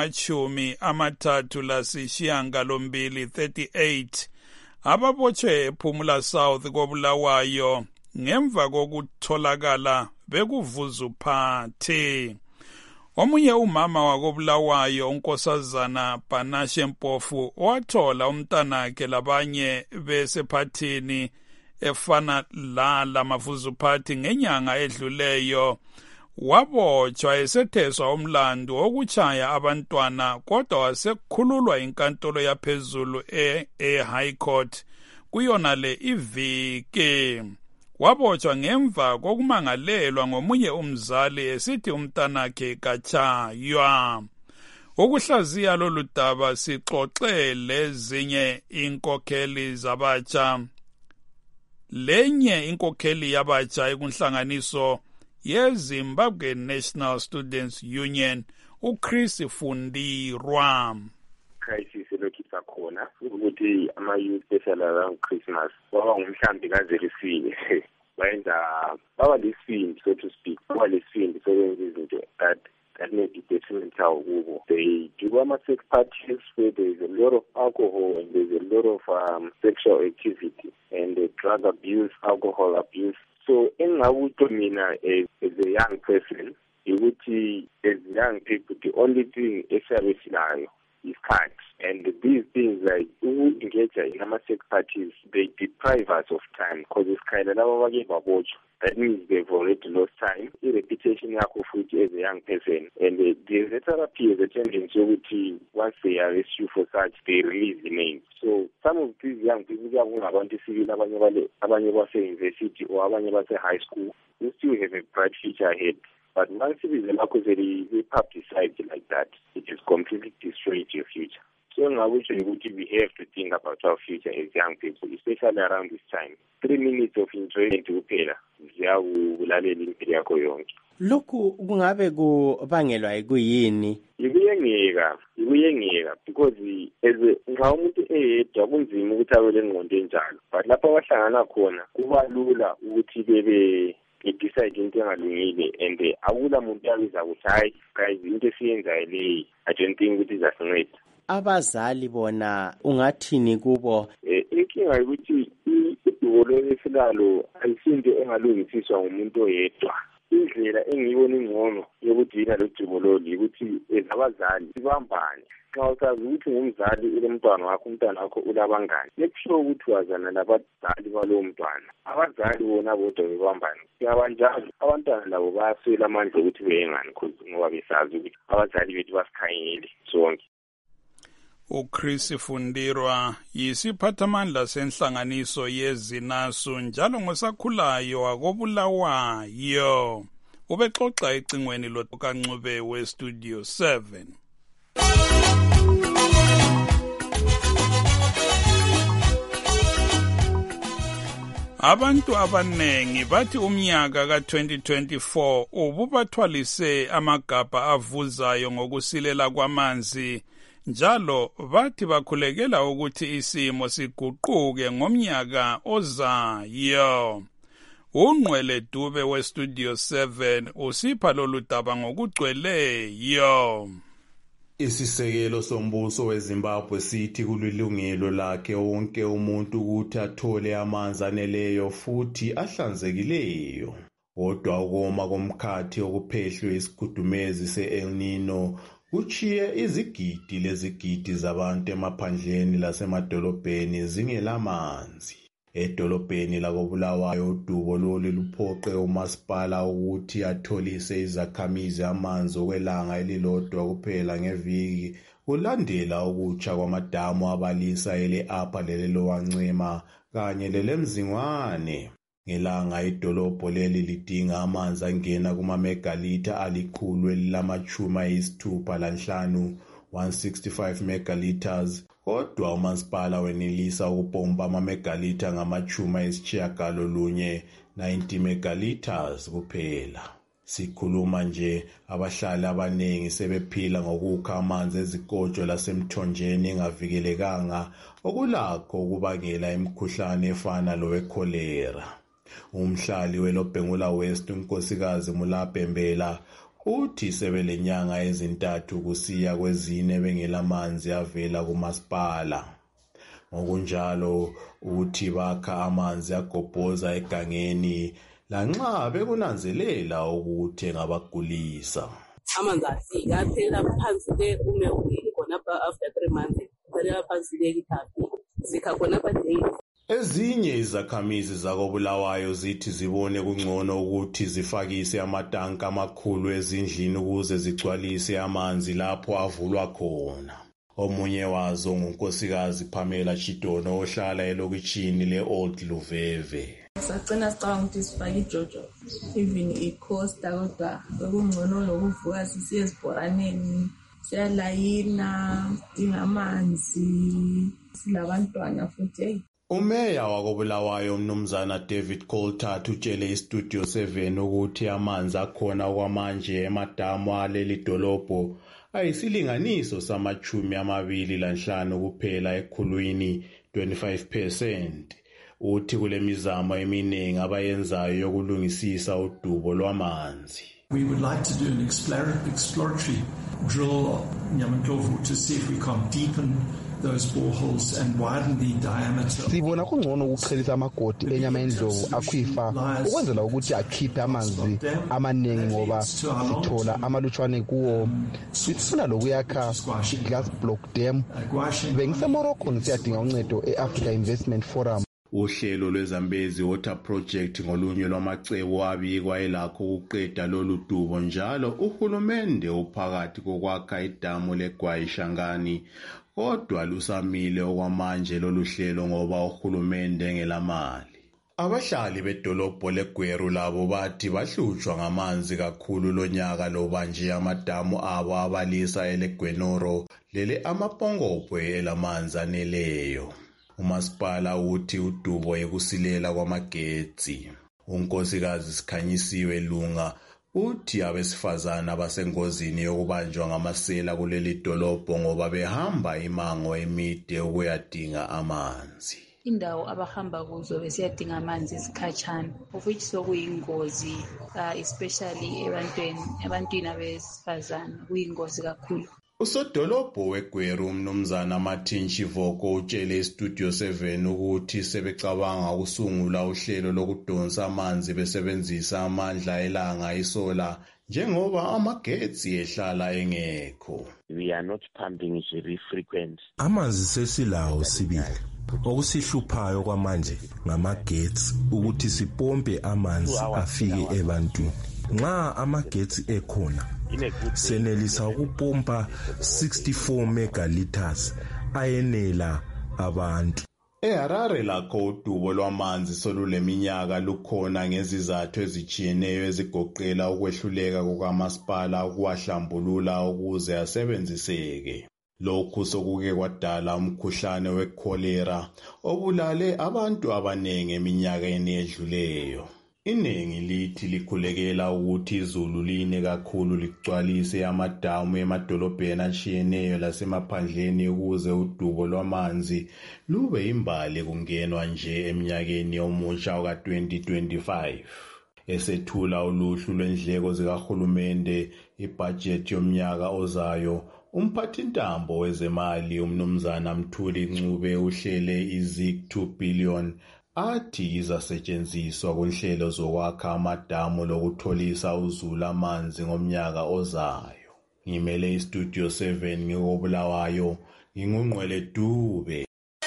abangama-38 ababotshwe ePhumula South koBulawayo ngemva kokutholakala bekuvuzu party. Omunye umama wakoBulawayo uNkosazana Panashe Mpofu wathola umntanakhe labanye besephathini efana la mavuzu party ngenyanga edluleyo. Wabotshwa esetheswa umlando wokuchaya abantwana kodwa wasekukhululwa inkantolo yaphezulu e-High Court kuyona le iviki. Wabotshwa ngemva kokumangalelwa ngomunye umzali esithi umntanakhe kachaywa. Ukuhlaziya lolu daba sixoxe lezinye inkokheli zabatsha. Lenye inkokheli yabatsha ekunhlanganiso yeZimbabwe National Students Union, uChris Fundirwa. Crisis lokhu sakhona ukuthi ama-youth special around Christmas baba ngumhlambi kazelisile baba lesifindi, so to speak, baba lesifindi sebenza izinto that may be detrimental kubo. They do ama-sex parties where there is a lot of alcohol and there is a lot of sexual activity and drug abuse, alcohol abuse. So engakuthi mina as a young person, ukuthi as young people the only thing esiyabe silayo is cards. And these things like engage in ama-sex parties, they deprive us of time because it's kind of that means they've already lost time, reputation yakho futhi as a young person. And the therapy is a tendency ukuthi once they arrest you for such, they release the names. So some of these young people abantu sibili abanye base-university or abanye base-high school, you still have a bright future ahead. But once it is a publicized like that, it is completely destroys your future. So now we have to think about our future as young people, especially around this time. 3 minutes of enjoyment kuphela ziyawulalela impilo yakho yonke. Lokhu kungabe kubangelwa yikuyini? Ikuyengeka because nxa umuntu eyedwa kunzima ukuthi awele engqondo enjalo. But lapho abahlangana khona kuba lula ukuthi bebe decide into engalungile and akula muntu abiza ukuthi hayi guys into esiyenzayo leyi I don't think ukuthi izasinceda. Abazali bona ungathini kubo? Inkinga ukuthi idubo lesilalo ayisinto engalungisiswa ngumuntu oyedwa. indlela engiyibona ingcono yokudila lo dumo lolu ukuthi ezabazali sibambane. Xa usazi ukuthi ngumzali ulemntwana wakho, umntwana wakho ulabangani, make sure ukuthi wazana labazali balowo mntwana. Abazali bona bodwa bebambane. Siyabanjalo abantwana labo bayaswela amandla ukuthi beyengani ngoba besazi ukuthi abazali bethu basikhangele sonke. uChris Fundirwa yisiphathamandla senhlanganiso yezinasu njalo ngosakhulayo akobulawayo. Ubexoxa ecingweni lokaNcube weStudio 7. Abantu abanengi bathi umnyaka ka-2024 ububathwalise amagabha avuzayo ngokusilela kwamanzi, njalo bathi bakhulekela ukuthi isimo siguquke ngomnyaka ozayo. Unqwele Dube weStudio 7 usipha lolu daba ngokugcweleyo. Isisekelo sombuso weZimbabwe sithi kulilungelo lakhe wonke umuntu ukuthi athole amanzi aneleyo futhi ahlanzekileyo. Kodwa ukoma komkhathi okuphehlwe isigudumezi se-El Nino kuchiye izigidi lezigidi zabantu emaphandleni lasemadolobheni zingelamanzi. Edolobheni lakobulawayo udubo lolu luphoqe umasipala ukuthi atholise izakhamizi amanzi okwelanga elilodwa kuphela ngeviki kulandela ukutsha kwamadamu abalisa ele-Upper lele-Lower Ncema kanye lele-Mzingwane. Ngelanga idolobho leli lidinga amanzi angena kumamegalitha ali-165 165 megaliters, kodwa umasipala wenelisa ukupompa amamegalitha ngama-90 megaliters kuphela. Sikhuluma nje, abahlali abanengi sebephila ngokukha amanzi ezikotsho lasemthonjeni engavikelekanga okulakho ukubangela imikhuhlane efana lowe-cholera. Umhlali weLobhengula West unkosikazi Mulapembela uthi sebelenyanga ezintathu kusiya kwezine bengelamanzi avela kumasipala. Ngokunjalo uthi bakha amanzi agobhoza egangeni lanxa bekunanzelela ukuthi engabagulisa. Amanzi afika aphela phansi le ume khona after 3 months aphela phansi le kithapi zikha khona daily. Ezinye izakhamizi zakobulawayo zithi zibone kungcono ukuthi zifakise amatanka amakhulu ezindlini ukuze zigcwalise amanzi lapho avulwa khona. Omunye wazo ngunkosikazi Pamela Chidono ohlala elokitshini le-Old Luveve. Sacina sicabanga ukuthi sifake ijojo even icosta kodwa bekungcono lokuvuka sisiye ezibhoraneni siyalayina dinga amanzi silabantwana futhi. Umeya wakobulawayo umnumzana David Coltart utshele iStudio 7 ukuthi amanzi akhona okwamanje emadamu aleli dolobho ayisilinganiso sama-25 kuphela ekhulwini 25%. Uthi kule mizamo eminingi abayenzayo yokulungisisa udubo lwamanzi. We would like to do an exploratory drill Nyamadlovu to see if we can deepen those boreholes and widen the diameter. Sibona kungcono ukuqhelisa amagodi eNyamendlovu akhwifa ukwenzela ukuthi akhiphe amanzi amaningi ngoba sithola amalutshwane kuwo. Sifuna lokuyakha i-glass block dam. BengiseMorocco siyadinga uncedo e-Africa Investment Forum. Uhlelo lweZambezi Water Project ngolunye lwamacebo abikwa elakho ukuqeda lolu dubo, njalo uhulumende uphakathi kokwakha idamu leGwayishangani, kodwa lusamile okwamanje lolu hlelo ngoba uhulumende engelamali. Abahlali bedolobho leGweru labo bathi bahlutshwa ngamanzi kakhulu lonyaka loba nje amadamu abo abalisa eleGwenoro lele amapongopwe elamanzi aneleyo. Umasipala uthi udubo ekusilela kwamagetsi. Unkosikazi Sikhanyisiwe Lunga uthi abesifazana basengozini yokubanjwa ngamasela kuleli dolobho ngoba behamba imango emide ukuyadinga amanzi. Indawo abahamba kuzo besiyadinga amanzi esikhatshana, of which sokuyingozi, especially ebantwini abesifazana kuyingozi kakhulu. Usodolobho weGweru umnumzana Martin Chivoko utshele iStudio 7 ukuthi sebecabanga ukusungula uhlelo lokudonsa amanzi besebenzisa amandla elanga isola njengoba amagetsi ehlala engekho. We are not pumping very frequent. Amanzi sesilawo sibili. Okusihluphayo kwamanje ngamagetsi ukuthi sipompe amanzi afike ebantwini. Nxa amagetsi ekhona senelisa ukupompa 64 megaliters ayenela abantu. EHarare lakho udubo lwamanzi soluleminyaka lukhona ngezizathu ezitshiyeneyo ezigoqela ukwehluleka kukamasipala ukuwahlambulula ukuze asebenziseke. Lokhu sokuke kwadala umkhuhlane wekholera obulale abantu abanengi eminyakeni edluleyo. Iningi lithi likhulekela ukuthi izulu line kakhulu ligcwalise amadamu emadolobheni atshiyeneyo lasemaphandleni ukuze udubo lwamanzi lube imbali kungenwa nje eminyakeni omutsha ka-2025. Esethula uluhlu lwendleko zikahulumende ibhajethi yomnyaka ozayo, umphathintambo wezemali umnumzana Mthuli Ncube uhlele iZig 2 billion athi izasetshenziswa kunhlelo zokwakha amadamu lokutholisa uzulu amanzi ngomnyaka ozayo. Ngimele iStudio 7 ngikobulawayo, ngingungqwele Dube.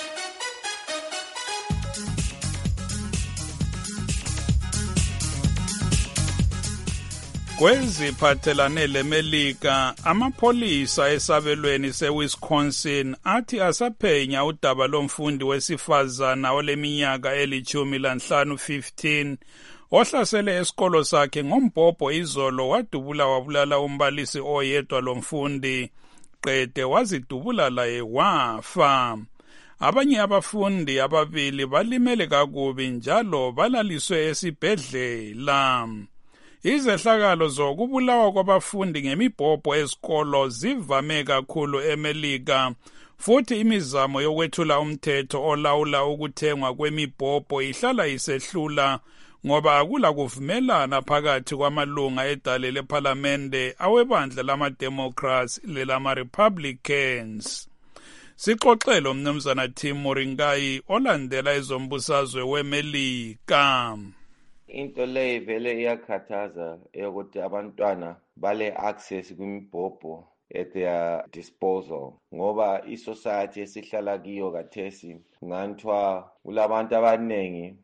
Kweziphathelane leMelika, amapholisa esabelweni seWisconsin athi asaphenya udaba lomfundi wesifazana oleminyaka eli-15 ohlasele esikolo sakhe ngombhobho izolo wadubula wabulala umbalisi oyedwa lomfundi qede wazidubula laye wafa. Abanye abafundi ababili balimele kakubi njalo balaliswe esibhedlela. Izehlakalo zokubulawa kwabafundi ngemibhobho esikolo zivame kakhulu eMelika, futhi imizamo yokwethula umthetho olawula ukuthengwa kwemibhobho ihlala isehlula ngoba akula kuvumelana phakathi kwamalunga edale lephalamende awebandla lama-Democrats lelama-Republicans. Sixoxele umnumzana Tim Moringai olandela ezombusazwe weMelika. Into le vele iyakhathaza ukuthi abantwana bale access kwimibhobho at their disposal ngoba isociety esihlala kiyo kathesi ngantwa kulabantu abanengi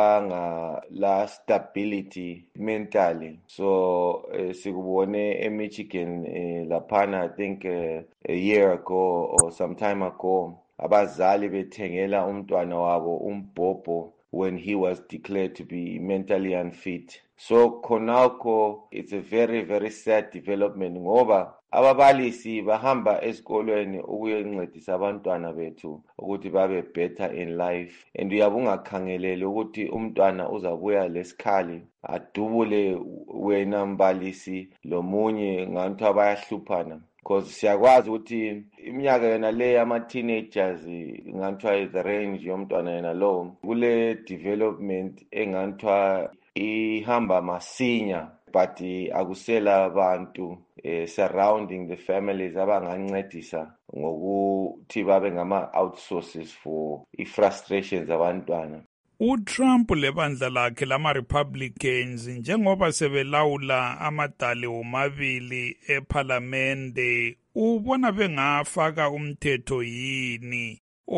abangala stability mentally, so sikubone eMichigan laphana I think a year ago or some time ago abazali bethengela umntwana wabo umbhobho when he was declared to be mentally unfit. So khonakho it's a very, very sad development ngoba ababalisi bahamba esikolweni ukuyoncedisa abantwana bethu ukuthi babe better in life, and uyabungakhangelele ukuthi umntwana uzabuya lesikhali adubule wena mbalisi lomunye ngantu abayahluphana. Because siyakwazi ukuthi iminyaka yona le ama-teenagers nganthiwa the range yomntwana yena lo kule development enganthiwa ihamba masinya, but akusela abantu surrounding the families abangancedisa ngokuthi babe ngama-outsources for i-frustrations abantwana. uTrump lebandla lakhe lama-Republicans njengoba sebelawula amadale omabili ephalamende ubona bengafaka umthetho yini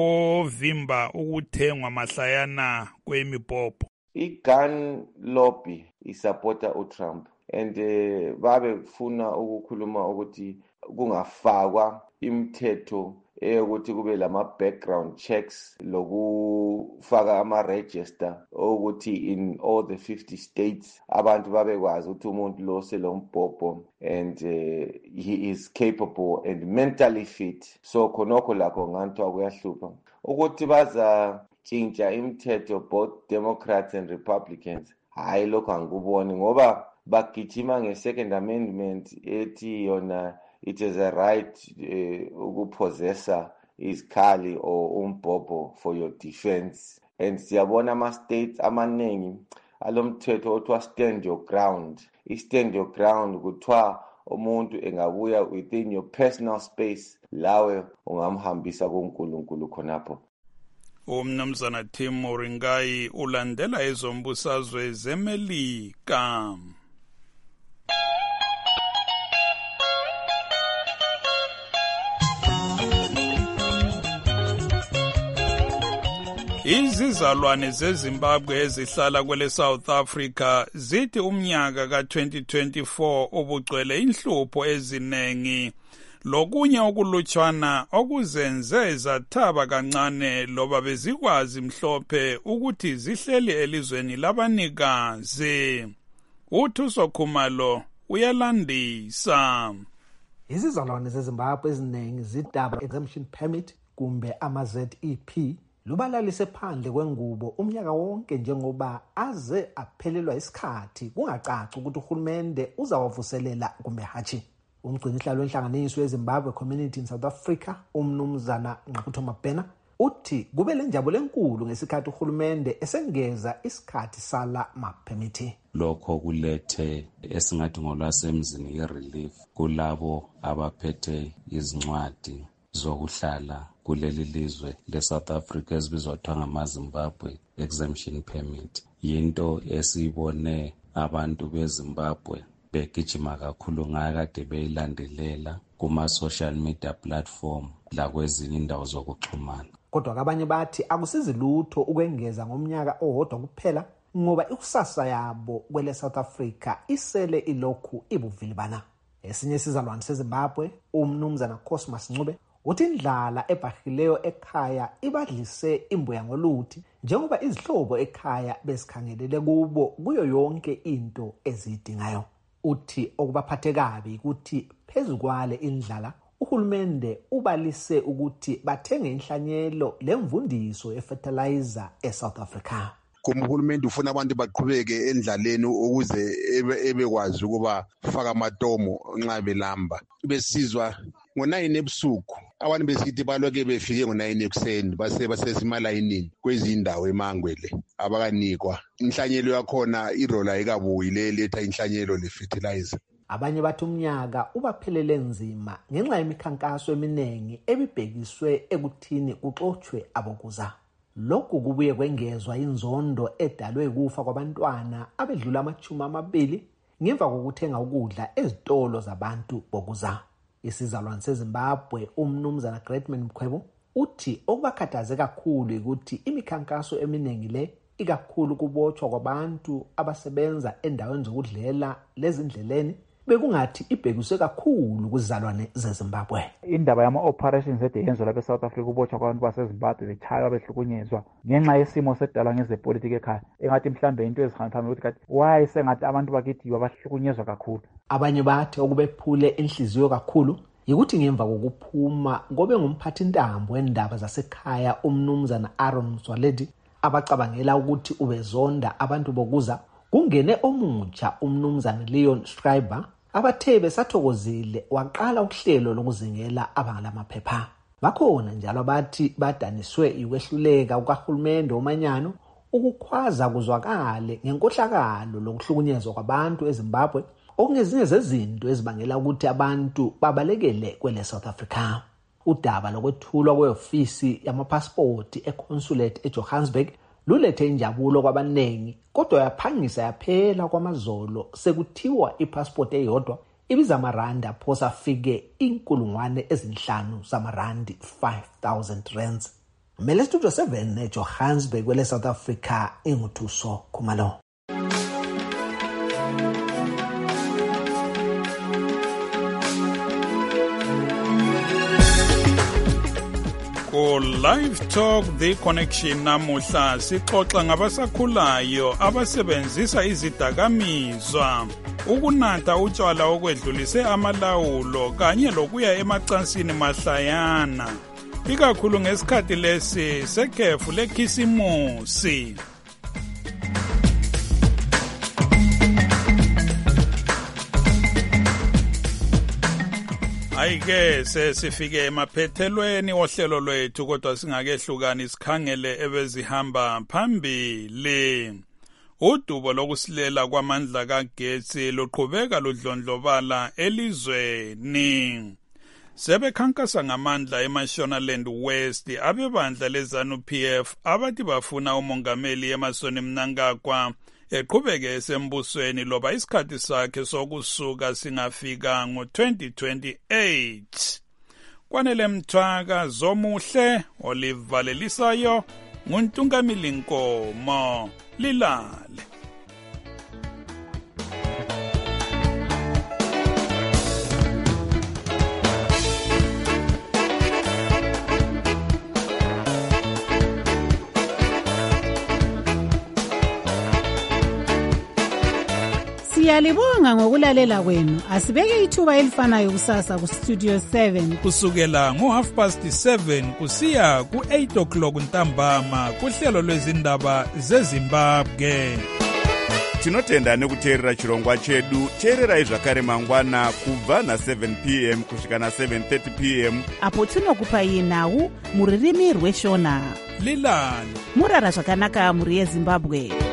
ovimba ukuthengwa mahlayana kwemibhobho. I-gun lobby isupporta uTrump and babefuna ukukhuluma ukuthi kungafakwa imithetho ukuthi kube lama-background checks lokufaka ama-register ukuthi in all the 50 states abantu babekwazi ukuthi umuntu lo selombhobho and he is capable and mentally fit. So khonokho lakho nganthiwa kuyahlupha ukuthi bazatshintsha imithetho both Democrats and Republicans. Hayi lokho angikuboni ngoba bagijima nge-second amendment ethi yona it is a right ukupossessa isikhali or umbhobho for your defense, and siyabona ama-states amaningi alomthetho othiwa stand your ground. I-stand your ground kuthiwa umuntu engabuya within your personal space lawe ungamhambisa kuNkulunkulu khonapho. Umnumzana Tim Moringai ulandela ezombusazwe zeMelika. Izizalwane zeZimbabwe ezihlala kwele South Africa zithi umnyaka ka-2024 ubugcwele inhlupho ezinengi lokunye okulutshwana okuzenze zathaba kancane loba bezikwazi mhlophe ukuthi zihleli elizweni labanikazi. uThuso Khumalo uyalandisa. Izizalwane zeZimbabwe eziningi zidaba exemption permit kumbe ama-ZEP lubalalise phandle kwengubo umnyaka wonke njengoba aze aphelelwa isikhathi kungacaci ukuthi uhulumende uzawavuselela kumbe hatshi. Umgcinihlalo wenhlanganiso yeZimbabwe Community in South Africa, umnumzana Nqabutho Mabhena, uthi kube lenjabulo enkulu ngesikhathi uhulumende esengeza isikhathi sala maphemithi. Lokho kulethe esingathi ngolwasemzini i-relief kulabo abaphethe izincwadi zokuhlala kuleli lizwe le-South Africa ezibizwa kuthiwa ngama-Zimbabwe exemption permit. Yinto esibone abantu beZimbabwe begijima kakhulu ngakade beyilandelela kuma-social media platform lakwezinye indawo zokuxhumana. Kodwa abanye bathi akusizi lutho ukwengeza ngomnyaka owodwa kuphela ngoba ikusasa yabo kwele South Africa isele ilokhu ibuvilibana. Esinye isizalwane seZimbabwe, umnumzana Cosmas Ncube, uthi indlala ebhahileyo ekhaya ibadlise imbuya ngoluthi njengoba izihlobo ekhaya besikhangelele kubo kuyo yonke into ezidingayo. Uthi okubaphathe kabi ukuthi phezukwale indlala uhulumende ubalise ukuthi bathenge inhlanyelo lemvundiso efertilizer eSouth Africa. Kumhulumende ufuna abantu baqhubeke endlaleni ukuze ebekwazi ukuba faka amatomo nxa belamba. Besizwa ngo-9 ebusuku abantu besithi baloke befike ngo-9 ekuseni basesimalayinini kwezindawo eMangwele abakanikwa inhlanyelo yakhona irola ayikabuyi letha inhlanyelo le-fertilizer. Abanye bathi umnyaka ubaphelele nzima ngenxa yemikhankaso eminengi ebibhekiswe ekuthini kuxotshwe abokuza. Lokhu kubuye kwengezwa inzondo edalwe ukufa kwabantwana abedlula 20 ngemva kokuthenga ukudla ezitolo zabantu bokuza. Isizalwane seZimbabwe umnumzana Greatman Mkhwebo uthi okubakhathaze kakhulu ukuthi imikhankaso eminengi le ikakhulu kubotshwa kwabantu abasebenza endaweni zokudlela lezindleleni bekungathi ibhekiswe kakhulu kuzizalwane zeZimbabwe. Indaba yama-operations edeyenzwa lapha eSouth Africa ubotshwa kwabantu baseZimbabwe bechaywa behlukunyezwa ngenxa yesimo sedalwa ngezepolitiki ekhaya engathi mhlambe into ezihamphambili ukuthi kathi why sengathi abantu bakithi bahlukunyezwa kakhulu. Abanye bathi okubephule inhliziyo kakhulu yikuthi ngemva kokuphuma ngobe ngumphathi intambo wendaba zasekhaya umnumzana Aaron Mswaledi abacabangela ukuthi ubezonda abantu bokuza kungene omutsha umnumzana Leon Schreiber abathe besathokozile waqala uhlelo lokuzingela abangalamaphepha. Bakhona njalo abathi badaniswe ikwehluleka ukahulumende omanyano ukukhwaza kuzwakale ngenkohlakalo lokuhlukunyezwa kwabantu eZimbabwe okungezinye zezinto ezibangela ukuthi abantu babalekele kwele South Africa. Udaba lokwethulwa kweofisi yamapasipoti econsulate eJohannesburg lulethe injabulo kwabanengi kodwa yaphangisa yaphela kwamazolo sekuthiwa ipassport eyodwa ibiza amarandi aphosa afike 5,000 zamarandi 5,000 rands. Mele Studio 7 eJohannesburg kwele South Africa inguThuso Khumalo. Live Talk The Connection namuhla sixoxa ngabasakhulayo abasebenzisa izidakamizwa ukunatha utshwala okwedlulise amalawulo kanye lokuya emacansini mahlayana ikakhulu ngesikhathi lesi sekhefu lekhisimusi. Ayike sesifike emaphethelweni ohlelo lwethu kodwa singakehlukani sikhangele ebezihamba phambili. Udubo lokusilela kwamandla kagetsi luqhubeka ludlondlobala elizweni. Sebekhankasa ngamandla eMashonaland West abebandla leZANU-PF abathi bafuna umongameli Emmerson Mnangagwa eqhubeke esembusweni loba isikhathi sakhe sokusuka singafika ngo-2028. Kwanele Mthwaka, Zomuhle, olivalelisayo nguNtungamili Nkomo. Lilale. Siyalibonga ngokulalela kwenu. Asibeke ithuba elifanayo kusasa ku Studio 7 kusukela ngo7:30 kusiya ku8 ntambama kuhlelo lwezindaba zeZimbabwe. Tinotenda nekuteerera chirongwa chedu. Teererai zvakare mangwana kubva na7 p.m. kusvika na7:30 p.m. apo tinokupai nhau muririmi rweshona. Lilani. Murara zvakanaka muri yeZimbabwe.